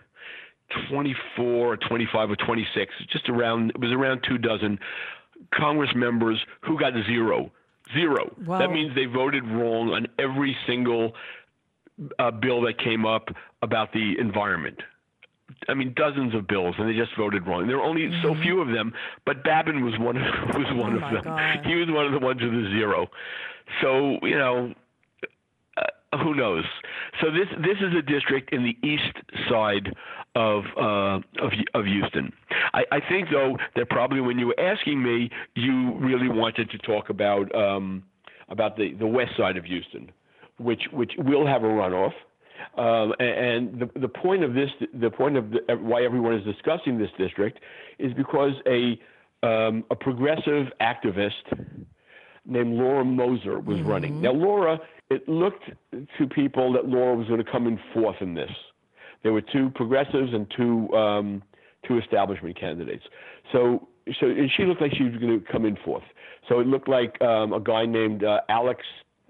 twenty-four or twenty-five or twenty-six, just around. It was around two dozen Congress members who got zero. Zero. Wow. That means they voted wrong on every single uh, bill that came up about the environment. I mean, dozens of bills, and they just voted wrong. There were only mm-hmm. so few of them, but Babin was one of, was one oh of my them. God. He was one of the ones with the zero. So, you know, uh, who knows? So this this is a district in the east side of uh, of, of Houston. I, I think, though, that probably when you were asking me, you really wanted to talk about um, about the, the west side of Houston, which which will have a runoff. Um, and the the point of this, the point of the, why everyone is discussing this district, is because a um, a progressive activist named Laura Moser was mm-hmm. running. Now, Laura it looked to people that Laura was going to come in fourth in this. There were two progressives and two um, two establishment candidates. So, so and she looked like she was going to come in fourth. So it looked like um, a guy named uh, Alex.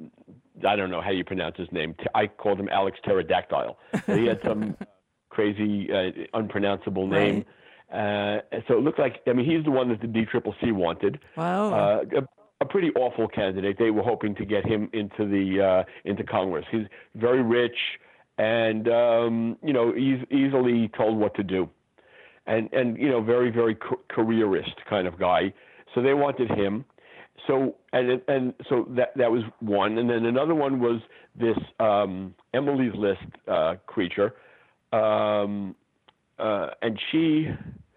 I don't know how you pronounce his name. I called him Alex Pterodactyl. He had some crazy, uh, unpronounceable name. Right. Uh, so it looked like, I mean, he's the one that the D C C C wanted. Wow. Uh, a, a pretty awful candidate. They were hoping to get him into the uh, into Congress. He's very rich and, um, you know, he's easily told what to do. And, and you know, very, very ca- careerist kind of guy. So they wanted him. So and and so that that was one, and then another one was this um, Emily's List uh, creature, um, uh, and she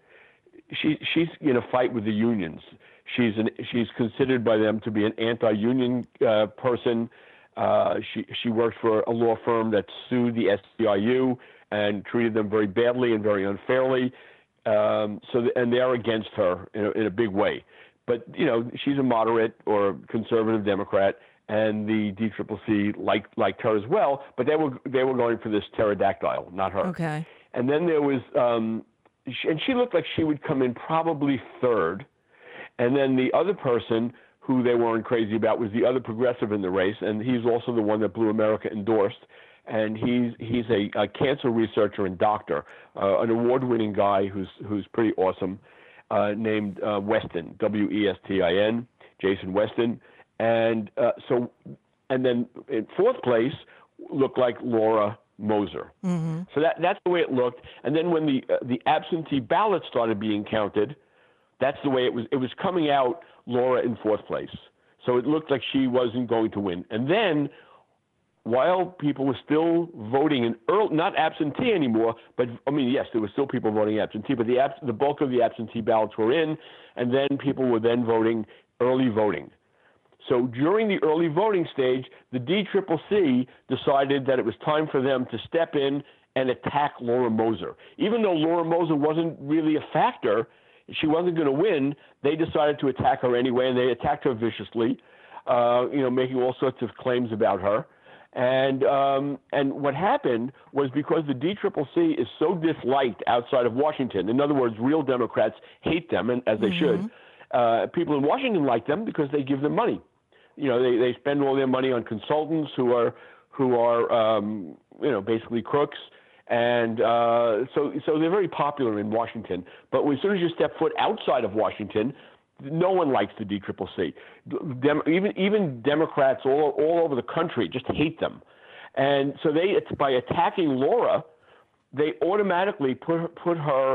she she's in a fight with the unions. She's an she's considered by them to be an anti-union uh, person. Uh, she she worked for a law firm that sued the S E I U and treated them very badly and very unfairly. Um, so th- and they're against her in a, in a big way. But, you know, she's a moderate or conservative Democrat, and the D C C C liked, liked her as well, but they were they were going for this pterodactyl, not her. Okay. And then there was, um, she, and she looked like she would come in probably third. And then the other person who they weren't crazy about was the other progressive in the race, and he's also the one that Blue America endorsed. And he's he's a, a cancer researcher and doctor, uh, an award-winning guy who's who's pretty awesome. Uh, named uh, Weston, W E S T I N, Jason Weston, and uh, so, and then in fourth place looked like Laura Moser. Mm-hmm. So that that's the way it looked. And then when the uh, the absentee ballots started being counted, that's the way it was. It was coming out Laura in fourth place. So it looked like she wasn't going to win. And then, while people were still voting in early, not absentee anymore, but I mean, yes, there were still people voting absentee, but the abs- the bulk of the absentee ballots were in, and then people were then voting early voting. So during the early voting stage, the D C C C decided that it was time for them to step in and attack Laura Moser. Even though Laura Moser wasn't really a factor, she wasn't going to win, they decided to attack her anyway, and they attacked her viciously, uh, you know, making all sorts of claims about her. And um, and what happened was because the D C C C is so disliked outside of Washington, in other words, real Democrats hate them, and as they mm-hmm. should. Uh, people in Washington like them because they give them money. You know, they, they spend all their money on consultants who are who are um, you know basically crooks, and uh, so so they're very popular in Washington. But as soon as you step foot outside of Washington, no one likes the D C C C. Dem- even even Democrats all all over the country just hate them, and so they it's by attacking Laura, they automatically put put her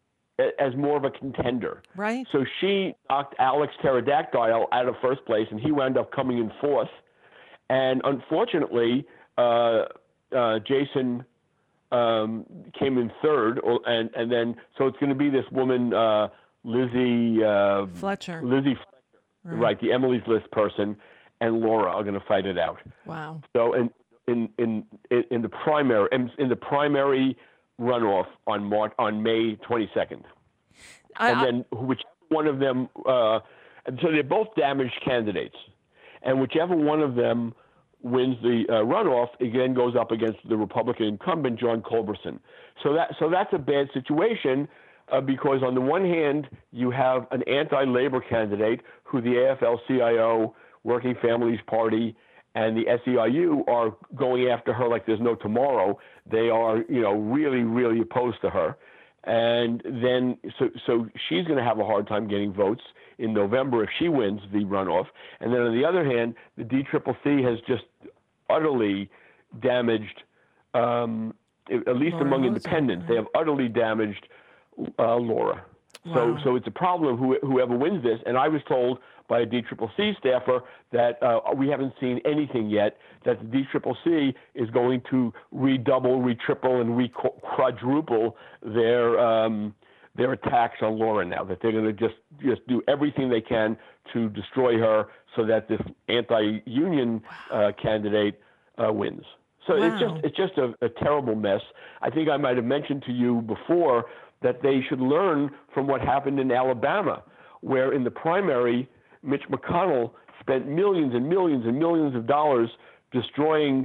as more of a contender. Right. So she knocked Alex Pterodactyl out of first place, and he wound up coming in fourth. And unfortunately, uh, uh, Jason um, came in third, or, and and then so it's going to be this woman. Uh, Lizzie uh, Fletcher. Lizzie Fletcher, right. right? The Emily's List person, and Laura are going to fight it out. Wow. So in in in in the primary in the primary runoff on March on May twenty-second, and I, then which one of them? Uh, and so they're both damaged candidates, and whichever one of them wins the uh, runoff, again goes up against the Republican incumbent John Culberson. So that so that's a bad situation. Uh, because on the one hand, you have an anti-labor candidate who the A F L C I O, Working Families Party, and the S E I U are going after her like there's no tomorrow. They are, you know, really, really opposed to her. And then, so, so she's going to have a hard time getting votes in November if she wins the runoff. And then on the other hand, the D C C C has just utterly damaged, um, at least Laura among Moser, independents, right. they have utterly damaged Uh, Laura. Wow. So so it's a problem who, whoever wins this. And I was told by a D C C C staffer that uh, we haven't seen anything yet, that the D C C C is going to redouble, retriple, and re-quadruple their um, their attacks on Laura now, that they're going to just, just do everything they can to destroy her so that this anti-union uh, candidate uh, wins. So wow. it's just it's just a, a terrible mess. I think I might have mentioned to you before that they should learn from what happened in Alabama, where in the primary, Mitch McConnell spent millions and millions and millions of dollars destroying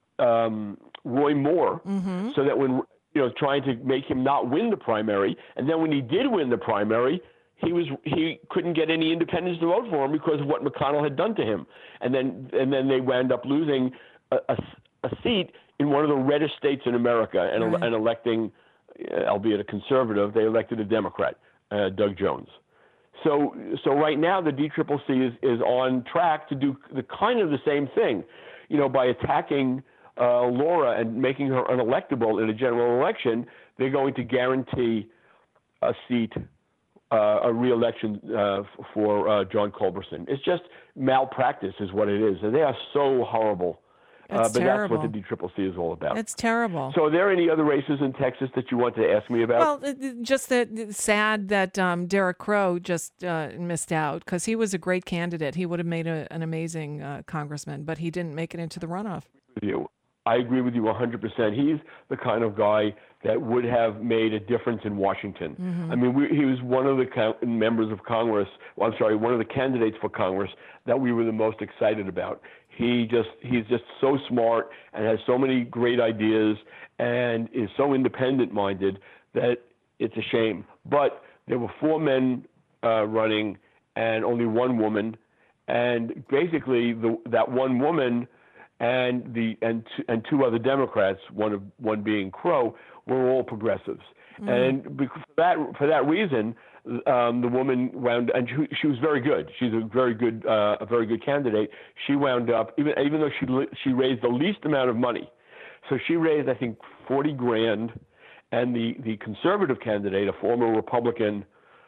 um, Roy Moore, Mm-hmm. so that when you know trying to make him not win the primary, and then when he did win the primary, he was he couldn't get any independents to vote for him because of what McConnell had done to him, and then and then they wound up losing a, a, a seat in one of the reddest states in America, and, Right. and electing, uh, albeit a conservative, they elected a Democrat, uh, Doug Jones. So so right now the D C C C is, is on track to do the kind of the same thing, you know, by attacking uh, Laura and making her unelectable in a general election. They're going to guarantee a seat, uh, a re-election uh, for uh, John Culberson. It's just malpractice is what it is, and they are so horrible. Uh, That's but terrible. that's what the D C C C is all about. It's terrible. So are there any other races in Texas that you want to ask me about? Well, it- it- just that it's sad that um, Derek Crow just uh, missed out because he was a great candidate. He would have made a, an amazing uh, congressman, but he didn't make it into the runoff. With you. I agree with you one hundred percent. He's the kind of guy that would have made a difference in Washington. Mhm. I mean, we, he was one of the co- members of Congress, well, I'm sorry, one of the candidates for Congress that we were the most excited about. He just he's just so smart and has so many great ideas and is so independent-minded that it's a shame. But there were four men uh, running and only one woman, and basically the, that one woman and the and two, and two other Democrats, one of one being Crow, were all progressives. Mm-hmm. And because for that for that reason, um, the woman wound and she, she was very good. She's a very good uh, a very good candidate. She wound up even even though she she raised the least amount of money, so she raised I think forty grand, and the the conservative candidate, a former Republican,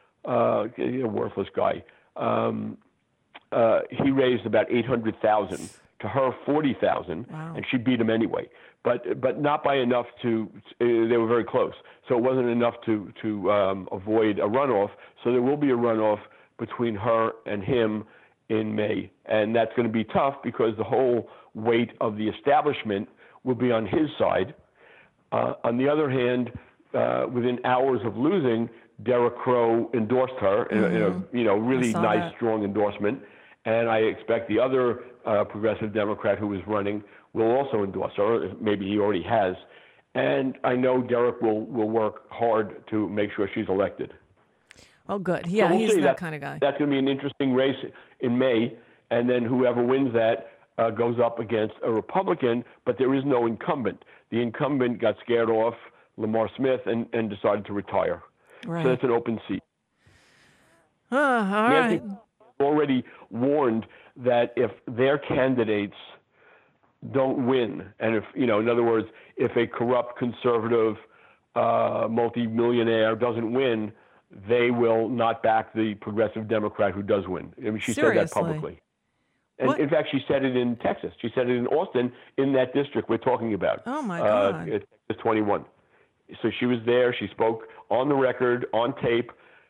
uh, a worthless guy, um, uh, he raised about eight hundred thousand. To her, forty thousand, Wow. and she beat him anyway. But but not by enough to. Uh, they were very close, so it wasn't enough to to um, avoid a runoff. So there will be a runoff between her and him in May, and that's going to be tough because the whole weight of the establishment will be on his side. Uh, on the other hand, uh, within hours of losing, Derek Crow endorsed her in, a, in a you know really saw nice, that. strong endorsement. And I expect the other uh, progressive Democrat who is running will also endorse her. Maybe he already has. And I know Derek will, will work hard to make sure she's elected. Oh, good. So Yeah, we'll he's see. that kind of guy. That's going to be an interesting race in May. And then whoever wins that uh, goes up against a Republican, but there is no incumbent. The incumbent got scared off, Lamar Smith, and, and decided to retire. Right. So it's an open seat. Uh, all Nancy right. already warned that if their candidates don't win, and if, you know, in other words, if a corrupt conservative uh, multi-millionaire doesn't win, they will not back the progressive Democrat who does win. I mean, she Seriously? said that publicly. And What? in fact, she said it in Texas. She said it in Austin, in that district we're talking about. Oh, my Uh, God. it's Texas twenty-one. So she was there. She spoke on the record, on tape,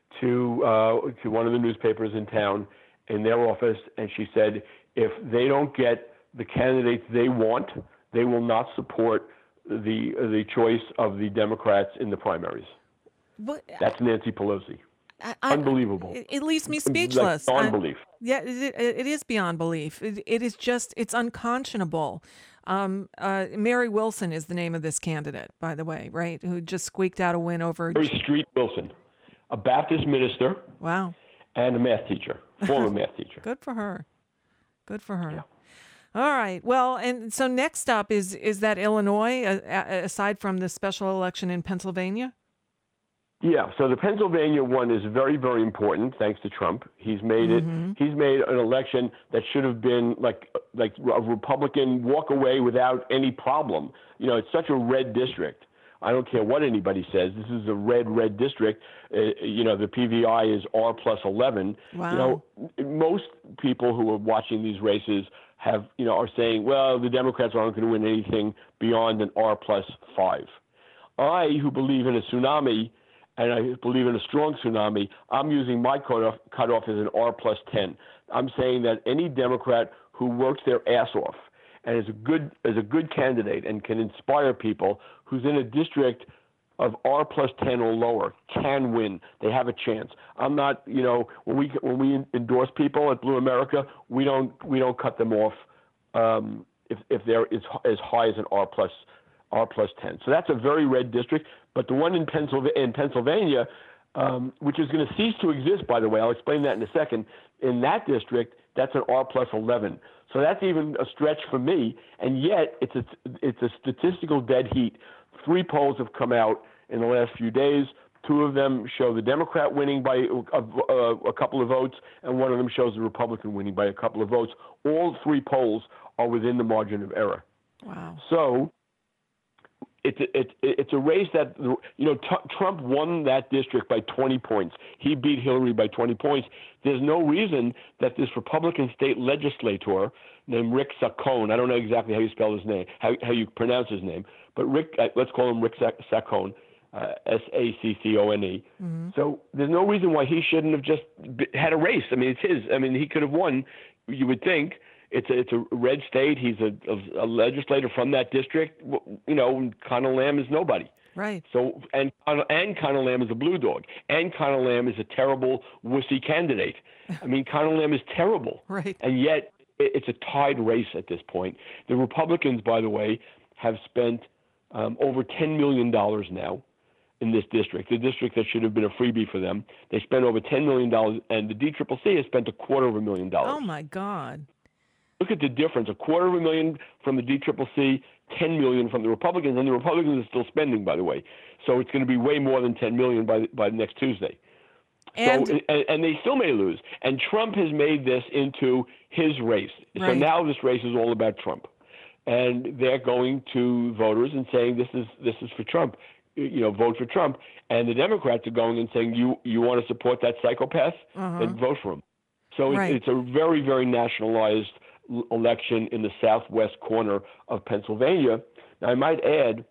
to uh, to one of the newspapers in town, in their office, and she said, if they don't get the candidates they want, they will not support the the choice of the Democrats in the primaries. But, That's Nancy Pelosi. I- I- Unbelievable. It, it leaves me Like speechless. beyond I- belief. Yeah, it, it it is beyond belief. It, it is just, it's unconscionable. Um, uh, Mary Wilson is the name of this candidate, by the way, right? Who just squeaked out a win over. Mary Street Wilson, a Baptist minister. Wow. And a math teacher, former math teacher. Good for her. Good for her. All right. Well, and so next up is is that Illinois, uh, a- aside from the special election in Pennsylvania? Yeah, so the Pennsylvania one is very, very important, thanks to Trump. He's made Mhm. it. He's made an election that should have been like like a Republican walk away without any problem. You know, it's such a red district. I don't care what anybody says. This is a red, red district. Uh, you know, the P V I is R plus eleven. Wow. You know, most people who are watching these races have, you know, are saying, well, the Democrats aren't going to win anything beyond an R plus five. I, who believe in a tsunami, and I believe in a strong tsunami, I'm using my cutoff, cutoff as an R plus ten. I'm saying that any Democrat who works their ass off and is a good is a good candidate and can inspire people, who's in a district of R plus ten or lower, can win. They have a chance. I'm not, you know, when we when we endorse people at Blue America, we don't we don't cut them off um, if, if they're as, as high as an R plus R plus ten. So that's a very red district. But the one in Pennsylvania, in Pennsylvania um, which is going to cease to exist, by the way, I'll explain that in a second, in that district, that's an R plus eleven. So that's even a stretch for me. And yet it's a, it's a statistical dead heat. Three polls have come out in the last few days. Two of them show the Democrat winning by a, a, a couple of votes, and one of them shows the Republican winning by a couple of votes. All three polls are within the margin of error. Wow. So it's a, it's it's a race that, you know, t- Trump won that district by twenty points. He beat Hillary by twenty points. There's no reason that this Republican state legislator named Rick Saccone, I don't know exactly how you spell his name, how, how you pronounce his name, but Rick, uh, let's call him Rick Saccone. Uh, S A C C O N E. Mm-hmm. So there's no reason why he shouldn't have just b- had a race. I mean, it's his. I mean, he could have won. You would think it's a, it's a red state. He's a, a, a legislator from that district. You know, Conor Lamb is nobody. Right. So and and Conor Lamb is a blue dog, and Conor Lamb is a terrible wussy candidate. I mean, Conor Lamb is terrible. Right. And yet it, it's a tied race at this point. The Republicans, by the way, have spent um, over ten million dollars now in this district, the district that should have been a freebie for them. They spent over ten million dollars, and the D C C C has spent a quarter of a million dollars. Oh, my God. Look at the difference, a quarter of a million from the D C C C, ten million dollars from the Republicans, and the Republicans are still spending, by the way. So it's going to be way more than ten million dollars by, by next Tuesday. And, so, and, and they still may lose. And Trump has made this into his race. Right. So now this race is all about Trump. And they're going to voters and saying, this is this is for Trump. You know, vote for Trump. And the Democrats are going and saying, you you want to support that psychopath? Uh-huh. Then vote for him. So Right. it's, it's a very, very nationalized l- election in the southwest corner of Pennsylvania. Now, I might add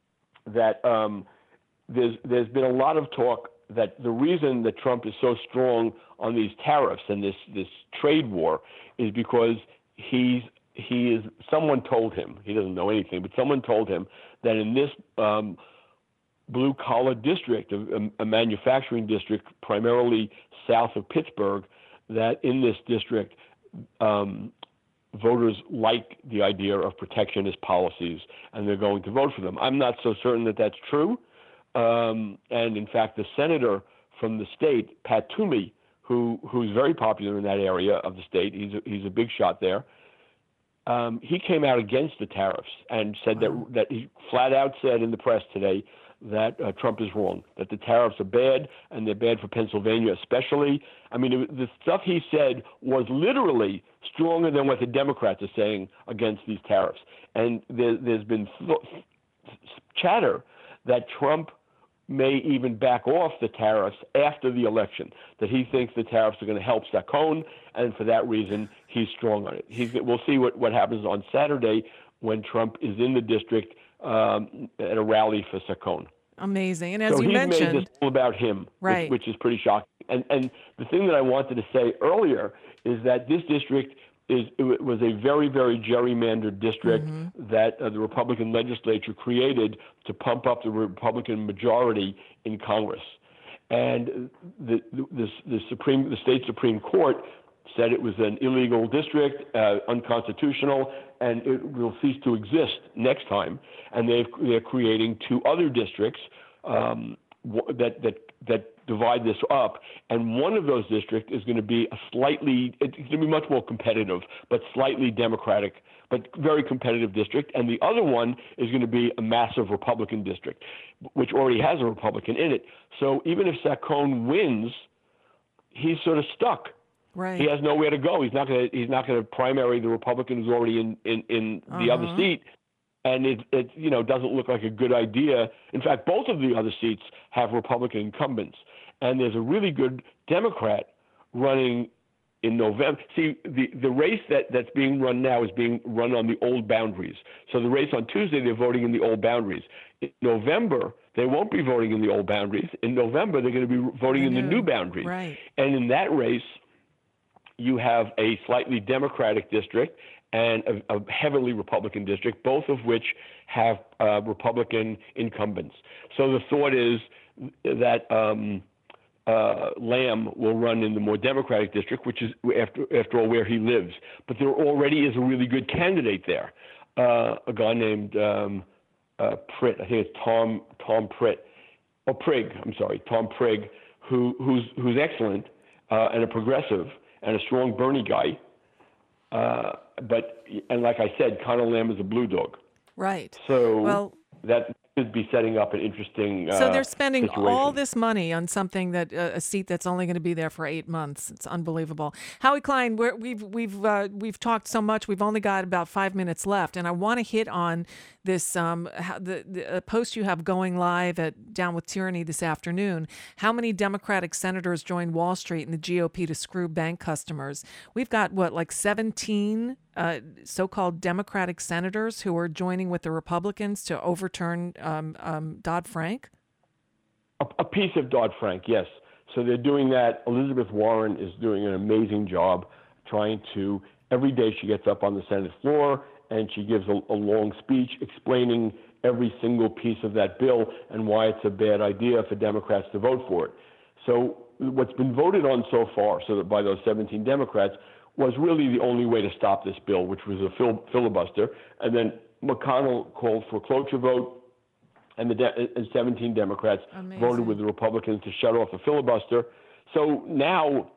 that um, there's there's been a lot of talk that the reason that Trump is so strong on these tariffs and this, this trade war is because he's he is someone told him, he doesn't know anything, but someone told him that in this um, blue-collar district, a, a manufacturing district primarily south of Pittsburgh, that in this district, um, voters like the idea of protectionist policies, and they're going to vote for them. I'm not so certain that that's true. Um, and, in fact, the senator from the state, Pat Toomey, who who's very popular in that area of the state, he's a, he's a big shot there, um, he came out against the tariffs and said wow. that, that he flat out said in the press today that uh, Trump is wrong, that the tariffs are bad, and they're bad for Pennsylvania especially. I mean, it, the stuff he said was literally stronger than what the Democrats are saying against these tariffs. And there, there's been th- chatter that Trump may even back off the tariffs after the election, that he thinks the tariffs are going to help Saccone, and for that reason, he's strong on it. He's, we'll see what, what happens on Saturday when Trump is in the district Um, at a rally for Saccone. Amazing. And as so you he's mentioned, made this all about him, right. which, which is pretty shocking. And and the thing that I wanted to say earlier is that this district is it was a very, very gerrymandered district mm-hmm. that uh, the Republican legislature created to pump up the Republican majority in Congress. And the the, the, the Supreme the state Supreme Court said it was an illegal district, uh, unconstitutional, and it will cease to exist next time. And they've, they're creating two other districts um, that that that divide this up. And one of those districts is going to be a slightly, it's going to be much more competitive, but slightly Democratic, but very competitive district. And the other one is going to be a massive Republican district, which already has a Republican in it. So even if Saccone wins, he's sort of stuck. Right. He has nowhere to go. He's not going to. He's not going to primary the Republican who's already in in, in the uh-huh. other seat, and it it you know doesn't look like a good idea. In fact, both of the other seats have Republican incumbents, and there's a really good Democrat running in November. See, the the race that that's being run now is being run on the old boundaries. So the race on Tuesday, they're voting in the old boundaries. In November, they won't be voting in the old boundaries. In November, they're going to be voting in the new boundaries. Right. And in that race, you have a slightly Democratic district and a, a heavily Republican district, both of which have uh, Republican incumbents. So the thought is that um, uh, Lamb will run in the more Democratic district, which is, after after all, where he lives. But there already is a really good candidate there, uh, a guy named um, uh, Pritt. I think it's Tom Tom Pritt, or Prigg. I'm sorry, Tom Prigg, who who's who's excellent uh, and a progressive and a strong Bernie guy. Uh, but and like I said, Conor Lamb is a blue dog. Right. So well, that could be setting up an interesting. Uh, so they're spending situation. all this money on something that uh, a seat that's only going to be there for eight months. It's unbelievable. Howie Klein, we're, we've we've uh, we've talked so much. We've only got about five minutes left, and I want to hit on this um, how, the, the uh, post you have going live at Down with Tyranny this afternoon. How many Democratic senators joined Wall Street and the G O P to screw bank customers? We've got what, like seventeen uh, so-called Democratic senators who are joining with the Republicans to overturn um, um, Dodd-Frank? A, a piece of Dodd-Frank, yes. So they're doing that. Elizabeth Warren is doing an amazing job trying to, every day she gets up on the Senate floor and she gives a, a long speech explaining every single piece of that bill and why it's a bad idea for Democrats to vote for it. So what's been voted on so far, so that by those seventeen Democrats, was really the only way to stop this bill, which was a fil- filibuster. And then McConnell called for a cloture vote, and the de- and seventeen Democrats Amazing. voted with the Republicans to shut off the filibuster. So now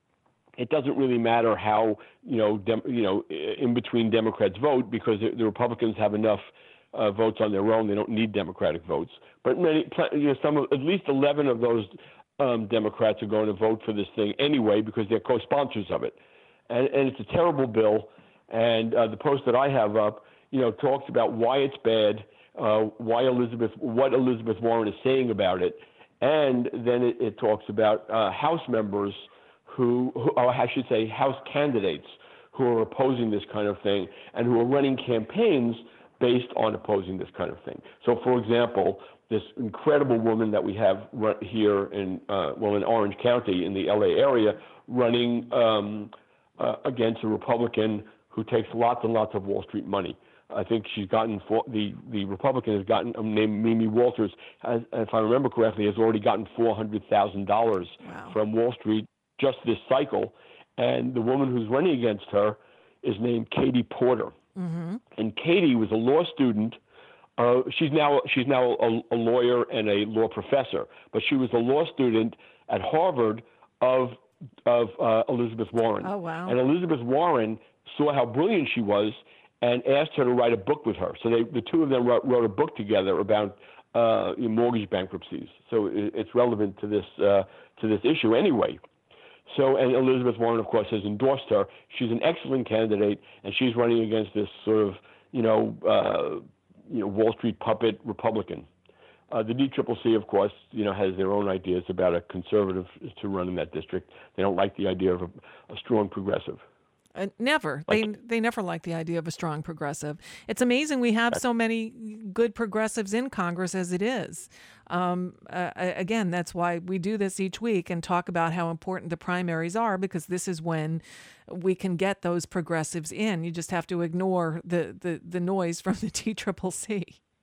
it doesn't really matter how, you know, dem- you know, in between Democrats vote, because the, the Republicans have enough uh, votes on their own. They don't need Democratic votes. But many, you know, some of, at least eleven of those um, Democrats are going to vote for this thing anyway because they're co-sponsors of it. And, and it's a terrible bill. And uh, the post that I have up, you know, talks about why it's bad, uh, why Elizabeth, what Elizabeth Warren is saying about it, and then it, it talks about uh, House members who, who, or I should say, House candidates who are opposing this kind of thing and who are running campaigns based on opposing this kind of thing. So, for example, this incredible woman that we have here in, uh, well, in Orange County in the L A area, running um, uh, against a Republican who takes lots and lots of Wall Street money. I think she's gotten, for, the, the Republican has gotten, um, named Mimi Walters, has, if I remember correctly, has already gotten four hundred thousand dollars wow. from Wall Street just this cycle. And the woman who's running against her is named Katie Porter. Mm-hmm. And Katie was a law student. Uh, she's now she's now a, a lawyer and a law professor, but she was a law student at Harvard of of uh, Elizabeth Warren. Oh, wow. And Elizabeth Warren saw how brilliant she was and asked her to write a book with her. So they, the two of them wrote, wrote a book together about uh, mortgage bankruptcies. So it, it's relevant to this uh, to this issue anyway. So, and Elizabeth Warren, of course, has endorsed her. She's an excellent candidate, and she's running against this sort of, you know, uh, you know, Wall Street puppet Republican. Uh, the D C C C, of course, you know, has their own ideas about a conservative to run in that district. They don't like the idea of a, a strong progressive. Uh, never. Like, they they never like the idea of a strong progressive. It's amazing we have so many good progressives in Congress as it is. Um, uh, again, that's why we do this each week and talk about how important the primaries are, because this is when we can get those progressives in. You just have to ignore the, the, the noise from the D C C C.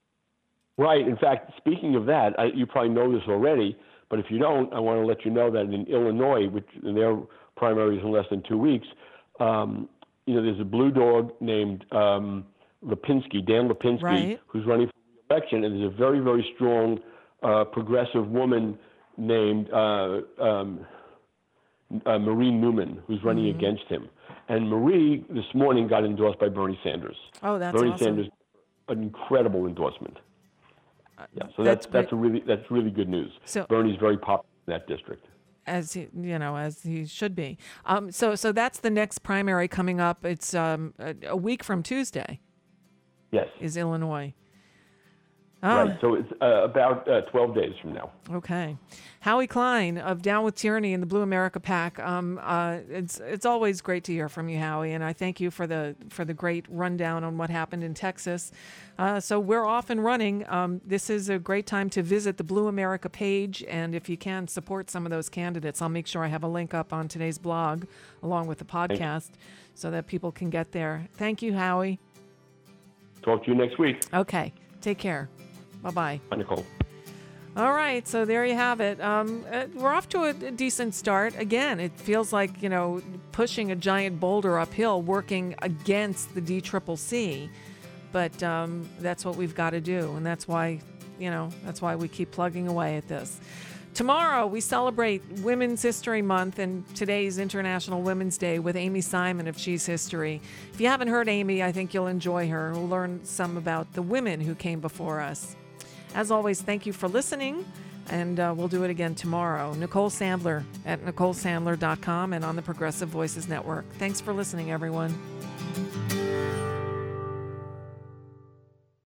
Right. In fact, speaking of that, I, you probably know this already, but if you don't, I want to let you know that in Illinois, which in their primaries in less than two weeks, Um, you know, there's a blue dog named um, Lipinski, Dan Lipinski, right. who's running for re-election, and there's a very, very strong uh, progressive woman named uh, um, uh, Marie Newman, who's running mm-hmm. against him. And Marie, this morning, got endorsed by Bernie Sanders. Oh, that's Bernie awesome. Sanders, an incredible endorsement. Yeah, so that's that's that's a really that's really good news. So, Bernie's very popular in that district. As he, you know, as he should be. Um, so, so that's the next primary coming up. It's um, a, a week from Tuesday. Yes. Is Illinois. Oh. Right. So it's uh, about uh, twelve days from now. Okay. Howie Klein of Down with Tyranny and the Blue America PAC. Um, uh, it's it's always great to hear from you, Howie, and I thank you for the for the great rundown on what happened in Texas. Uh, so we're off and running. Um, this is a great time to visit the Blue America page, and if you can, support some of those candidates. I'll make sure I have a link up on today's blog along with the podcast so that people can get there. Thank you, Howie. Talk to you next week. Okay. Take care. Bye-bye. Bye, Nicole. All right, so there you have it. Um, uh, we're off to a, a decent start. Again, it feels like, you know, pushing a giant boulder uphill, working against the D C C C. But um, that's what we've got to do, and that's why, you know, that's why we keep plugging away at this. Tomorrow, we celebrate Women's History Month and today's International Women's Day with Amy Simon of She's History. If you haven't heard Amy, I think you'll enjoy her. We'll learn some about the women who came before us. As always, thank you for listening, and uh, we'll do it again tomorrow. Nicole Sandler at nicole sandler dot com and on the Progressive Voices Network. Thanks for listening, everyone.